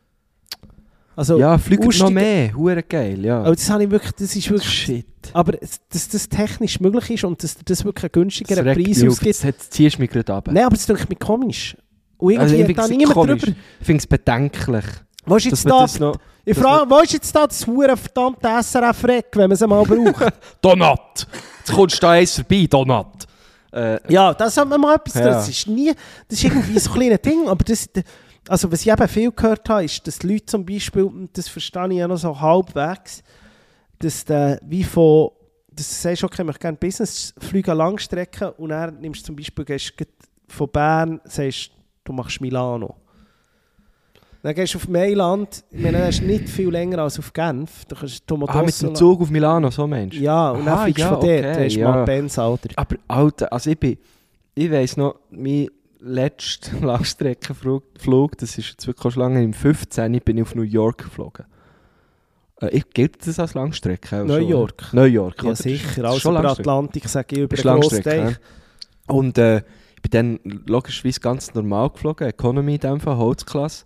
S5: Also,
S2: Ja, fliegt noch
S5: aussteigen-
S2: mehr. Hure geil, ja.
S5: Aber das habe ich wirklich, das ist wirklich...
S2: Shit.
S5: Aber es- dass das technisch möglich ist und dass das wirklich einen günstigeren
S2: Das regt
S5: Preis
S2: mich auf.
S5: ausgibt.
S2: Jetzt ziehst du mich gerade ab.
S5: Nein, aber das finde ich komisch. Und
S2: Also,
S5: irgendwie
S2: ich
S5: hat da
S2: find's
S5: niemand
S2: komisch.
S5: drüber...
S2: Ich finde es bedenklich.
S5: Wo ist
S2: dass
S5: jetzt
S2: man
S5: da...
S2: das noch...
S5: Ich
S2: dass
S5: frage, wo ist jetzt da das hure verdammte S R F-Reck, wenn man es mal braucht?
S2: Donat! Jetzt kommst du da eins vorbei, Donat! Äh,
S5: Ja, das hat man mal etwas.
S2: Ja.
S5: Das ist nie... Das ist irgendwie so ein kleines Ding, aber das... Also was ich eben viel gehört habe, ist, dass die Leute zum Beispiel, und das verstehe ich ja noch so halbwegs, dass du wie von... Dass du sagst, okay, ich möchte gerne Business fliegen, Langstrecke, und dann nimmst du zum Beispiel gehst du von Bern, sagst du machst Milano. Dann gehst du auf Mailand, ich meine, dann hast du nicht viel länger als auf Genf. Du kannst
S2: ah, mit dem Zug auf Milano, so Mensch.
S5: Ja, und dann
S2: Aha,
S5: fliegst du
S2: ja,
S5: von dort,
S2: okay,
S5: dann hast du
S2: ja.
S5: mal Benz, Alter.
S2: Aber Alter, also ich bin... Ich weiss noch, mein letzter Langstreckenflug, das ist jetzt wirklich auch schon lange, im fünfzehn bin ich auf New York geflogen. Äh, ich, gilt das als Langstrecke?
S5: New
S2: Schon?
S5: York.
S2: New York,
S5: Ja,
S2: oder?
S5: sicher.
S2: Das ist
S5: Also
S2: schon
S5: über
S2: Langstrecke.
S5: Atlantik sage ich über
S2: Das ist
S5: den
S2: Langstrecke,
S5: Grossteich.
S2: ja. Und äh, ich bin dann logischerweise ganz normal geflogen, Economy in dem Fall, Holzklasse.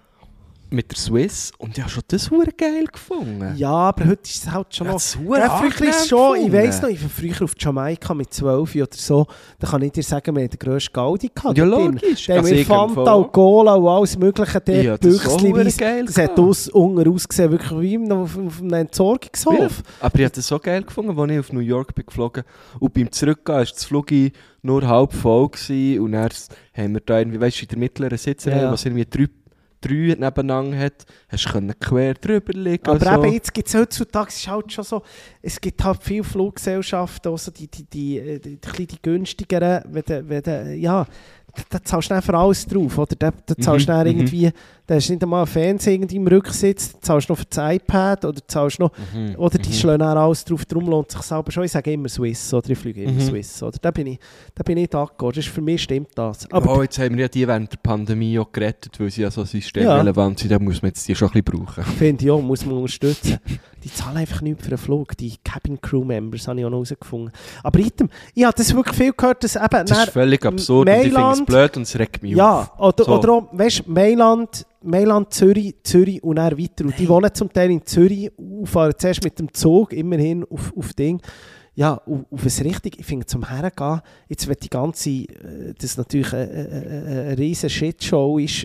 S2: Mit der Swiss. Und ich habe schon das hure geil gefunden.
S5: Ja, aber heute ist es halt schon
S2: Ja,
S5: noch...
S2: das hure
S5: Ja, früher ist
S2: angenehm
S5: es schon, ich
S2: gefunden.
S5: weiss noch, ich war früher auf Jamaika mit zwölf oder so, da kann ich dir sagen, wir hatten den grössten Gaudi gehabt.
S2: Ja,
S5: dort drin.
S2: logisch.
S5: Da haben
S2: Also
S5: wir
S2: ich
S5: Fanta
S2: empfehle
S5: und Cola und alles mögliche dort,
S2: Ja, das war auch hure
S5: büchsliweise.
S2: geil
S5: Das hat
S2: gehabt.
S5: aus unten ausgesehen, wirklich wie auf, auf, auf einem Entsorgungshof.
S2: Aber ich habe das so geil gefunden, als ich auf New York bin geflogen. Und beim Zurückgehen war das Flug nur halb voll. Gewesen. Und dann haben wir da irgendwie, weißt du, in der mittleren Sitzreihe,
S5: Ja, ja.
S2: was irgendwie drei, drei nebeneinander hat, hast du können quer drüber liegen.
S5: Aber
S2: so.
S5: eben, jetzt gibt es heutzutage, es ist halt schon so, es gibt halt viele Fluggesellschaften, also die, die, die, die, die, die, die günstigeren, wenn du, wenn du, ja, da, da zahlst du dann für alles drauf, oder? Da, da zahlst du
S2: Mhm,
S5: dann
S2: mhm.
S5: irgendwie, da hast du nicht einmal einen Fernseher irgendwie im Rücksitz, da zahlst du noch für das iPad, oder zahlst noch,
S2: Mhm,
S5: oder die
S2: mhm.
S5: schlagen dann alles drauf, darum lohnt es sich selber schon, ich sage immer Swiss, oder ich fliege immer
S2: Mhm.
S5: Swiss, oder? Da bin ich, da bin ich d'accord, das ist, für mich stimmt das. Aber
S2: Oh, jetzt haben wir ja die während der Pandemie auch gerettet, weil sie ja so systemrelevant sind. Da muss man jetzt die schon ein bisschen brauchen.
S5: finde ich auch, muss man unterstützen. Die zahlen einfach nichts für einen Flug. Die Cabin Crew Members habe ich auch noch herausgefunden. Aber item, ich habe das wirklich viel gehört, dass eben...
S2: Das
S5: dann
S2: ist völlig absurd und ich finde es
S5: Mailand-
S2: blöd und es regt mich
S5: Ja,
S2: auf.
S5: oder,
S2: So.
S5: oder auch, weißt du, Mailand, Mailand, Zürich, Zürich und dann weiter. Und die wohnen zum Teil in Zürich und fahren zuerst mit dem Zug immerhin auf, auf Ding. Ja, auf, auf ein richtig, ich finde, zum Hergehen, jetzt wird die ganze, äh, das natürlich eine, eine, eine riesen Shitshow ist,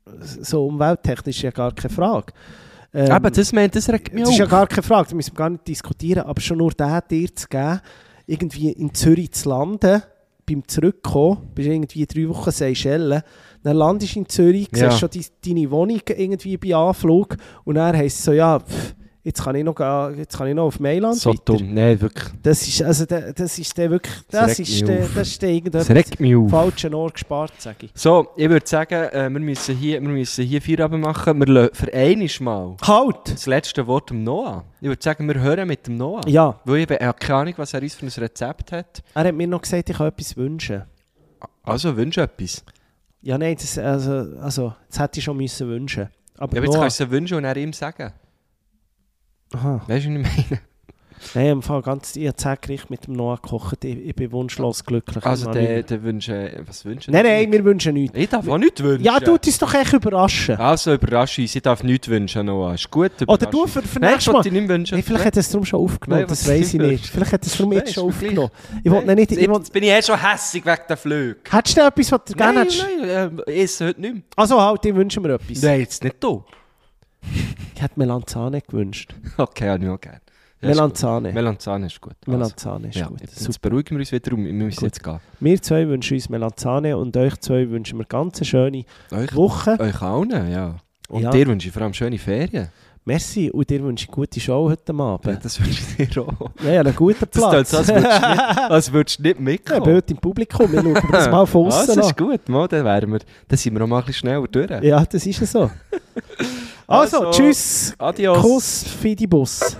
S5: so umwelttechnisch ja gar keine Frage. Ähm,
S2: Aber das, meint, das regt mich
S5: Das ist ja
S2: auf.
S5: gar keine Frage, da müssen wir gar nicht diskutieren, aber schon nur den dir zu geben, irgendwie in Zürich zu landen, beim Zurückkommen, bist du irgendwie drei Wochen Seychellen, dann landest du in Zürich,
S2: Ja.
S5: siehst schon die, deine Wohnung irgendwie bei Anflug und dann heisst es so, ja, pff, jetzt kann ich noch, gehen- jetzt kann ich noch auf Mailand
S2: So
S5: weiter.
S2: dumm. Nein, wirklich.
S5: Das ist, also, der- das ist der wirklich,
S2: Das
S5: das
S2: regt
S5: ist
S2: mich
S5: der,
S2: auf.
S5: das ist der
S2: Das
S5: irgendetwas
S2: regt mich auf.
S5: falschen Ohr gespart, sage ich.
S2: So, ich würde sagen, äh, wir müssen hier, wir müssen hier Feierabend machen. Wir lassen für einmal mal
S5: Halt!
S2: das letzte Wort dem Noah. Ich würde sagen, wir hören mit dem Noah.
S5: Ja,
S2: Weil ich habe keine Ahnung, was er uns für ein Rezept hat.
S5: er hat mir noch gesagt, ich kann etwas wünschen.
S2: Also, wünsch etwas.
S5: Ja, nein, das, also, also, das hätte ich schon müssen wünschen. Aber
S2: Ja, aber jetzt
S5: Noah-
S2: kannst du es wünschen und er ihm sagen.
S5: Aha.
S2: Weißt du, was ich meine?
S5: Nein, im Fall ganz, ich habe zehn Gerichte mit dem Noah gekocht. Ich, ich bin wunschlos glücklich.
S2: Also
S5: Nein,
S2: der, der wünschen, was wünschen
S5: nein, nein, wir wünschen nichts.
S2: Ich darf auch nichts wünschen.
S5: Ja, du uns doch echt überraschen.
S2: Also überrasch uns, ich darf nichts wünschen, Noah. Ist gut,
S5: Oder du für, für
S2: Nein,
S5: nächstes
S2: ich
S5: Mal.
S2: wollte dich nicht wünschen.
S5: Hey, vielleicht hat er es darum schon aufgenommen,
S2: Nein,
S5: das
S2: was
S5: weiß ich
S2: du
S5: nicht. Vielleicht hat er es darum jetzt
S2: Nein,
S5: schon
S2: ist mir
S5: aufgenommen. Ich wollte nicht... Ich
S2: Jetzt,
S5: wollt,
S2: jetzt bin ich eh schon hässig wegen der Flüge.
S5: hättest du denn etwas, was du gerne
S2: Nein,
S5: hättest?
S2: nein, äh, ich esse heute nicht mehr.
S5: Also halt, ich wünsche mir etwas.
S2: Nein, jetzt nicht du.
S5: Ich hätte Melanzane gewünscht.
S2: Okay, habe ich auch gerne. Ja, ist
S5: Melanzane.
S2: gut. Melanzane ist gut.
S5: Melanzane ist
S2: ja,
S5: gut.
S2: Jetzt
S5: Super.
S2: beruhigen wir uns wieder um. Wir müssen
S5: Gut.
S2: jetzt gehen.
S5: Wir zwei wünschen uns Melanzane und euch zwei wünschen wir ganz eine schöne
S2: Euch,
S5: Woche.
S2: euch allen, ja. Und
S5: Ja.
S2: dir wünsche ich vor allem schöne Ferien.
S5: Merci und dir wünsche ich eine gute Show heute
S2: Ja,
S5: Abend.
S2: das wünsche ich dir auch.
S5: Ja, ja, einen guten
S2: Das
S5: Platz.
S2: tut so, als würdest du nicht, als würdest du nicht
S5: Ja,
S2: mitkommen.
S5: Bild im Publikum, wir schauen das mal von
S2: Ah,
S5: außen
S2: das
S5: an.
S2: ist gut, mal, dann, wären wir, dann sind wir auch mal ein bisschen schneller durch.
S5: Ja, das ist ja so. Also,
S2: Also,
S5: tschüss.
S2: Adios.
S5: Kuss, Fidibus.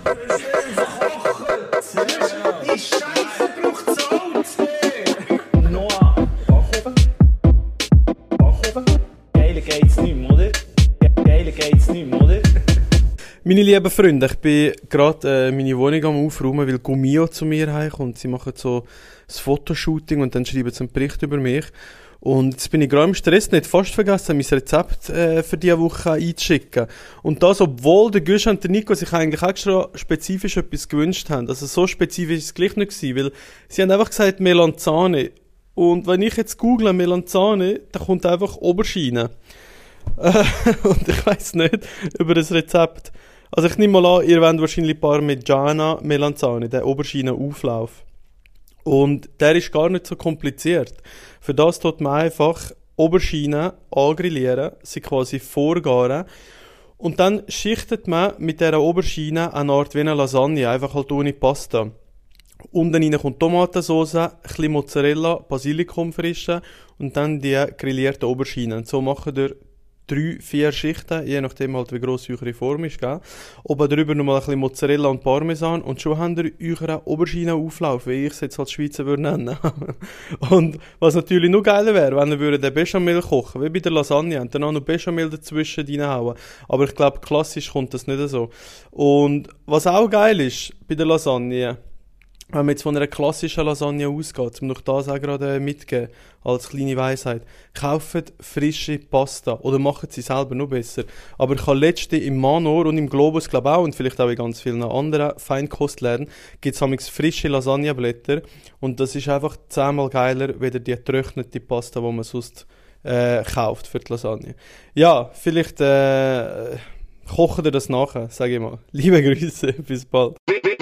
S6: Die Scheiße braucht Salz! Noah, Backofen. Backofen. Geiler geht's nicht mehr, oder? Geiler geht's nicht mehr, oder?
S7: Meine lieben Freunde, ich bin gerade äh, meine Wohnung am Aufräumen, weil Gumio zu mir heimkommt. Sie machen so das Fotoshooting und dann schreiben sie einen Bericht über mich. Und jetzt bin ich gerade im Stress, nicht fast vergessen, mein Rezept äh, für diese Woche einzuschicken. Und das, obwohl der Gusch und der Nico sich eigentlich extra spezifisch etwas gewünscht haben. Also so spezifisch ist es gleich nicht gewesen, weil sie haben einfach gesagt Melanzane. Und wenn ich jetzt google Melanzane, dann kommt einfach Oberschiene. Äh, und ich weiss nicht über das Rezept. Also ich nehme mal an, ihr wollt wahrscheinlich Parmigiana Melanzane, den Oberschienen-Auflauf. Und der ist gar nicht so kompliziert. Für das tut man einfach Oberschienen angrillieren, sie quasi vorgaren. Und dann schichtet man mit dieser Oberschiene eine Art wie eine Lasagne, einfach halt ohne Pasta. Unten rein kommt Tomatensauce, ein bisschen Mozzarella, Basilikum frischen und dann die grillierten Oberschienen. So machen wir drei, vier Schichten, je nachdem halt wie gross eure Form ist, gell? Oben drüber nochmal ein bisschen Mozzarella und Parmesan und schon habt ihr euren Oberschienen-Auflauf, wie ich es jetzt als Schweizer würde nennen. Und was natürlich noch geiler wäre, wenn ihr den Bechamel kochen, wie bei der Lasagne, und dann auch noch Bechamel dazwischen reinhauen. Aber ich glaube, klassisch kommt das nicht so. Und was auch geil ist bei der Lasagne, wenn man jetzt von einer klassischen Lasagne ausgeht, um noch das auch gerade mitgeben, als kleine Weisheit, kauft frische Pasta oder machen sie selber noch besser. Aber ich habe letzte im Manor und im Globus, glaube auch, und vielleicht auch in ganz vielen anderen Feinkostläden, gibt es frische Lasagneblätter und das ist einfach zehnmal geiler, als die getrocknete Pasta, die man sonst äh, kauft für die Lasagne. Ja, vielleicht äh, kochen wir das nachher, sage ich mal. Liebe Grüße, bis bald.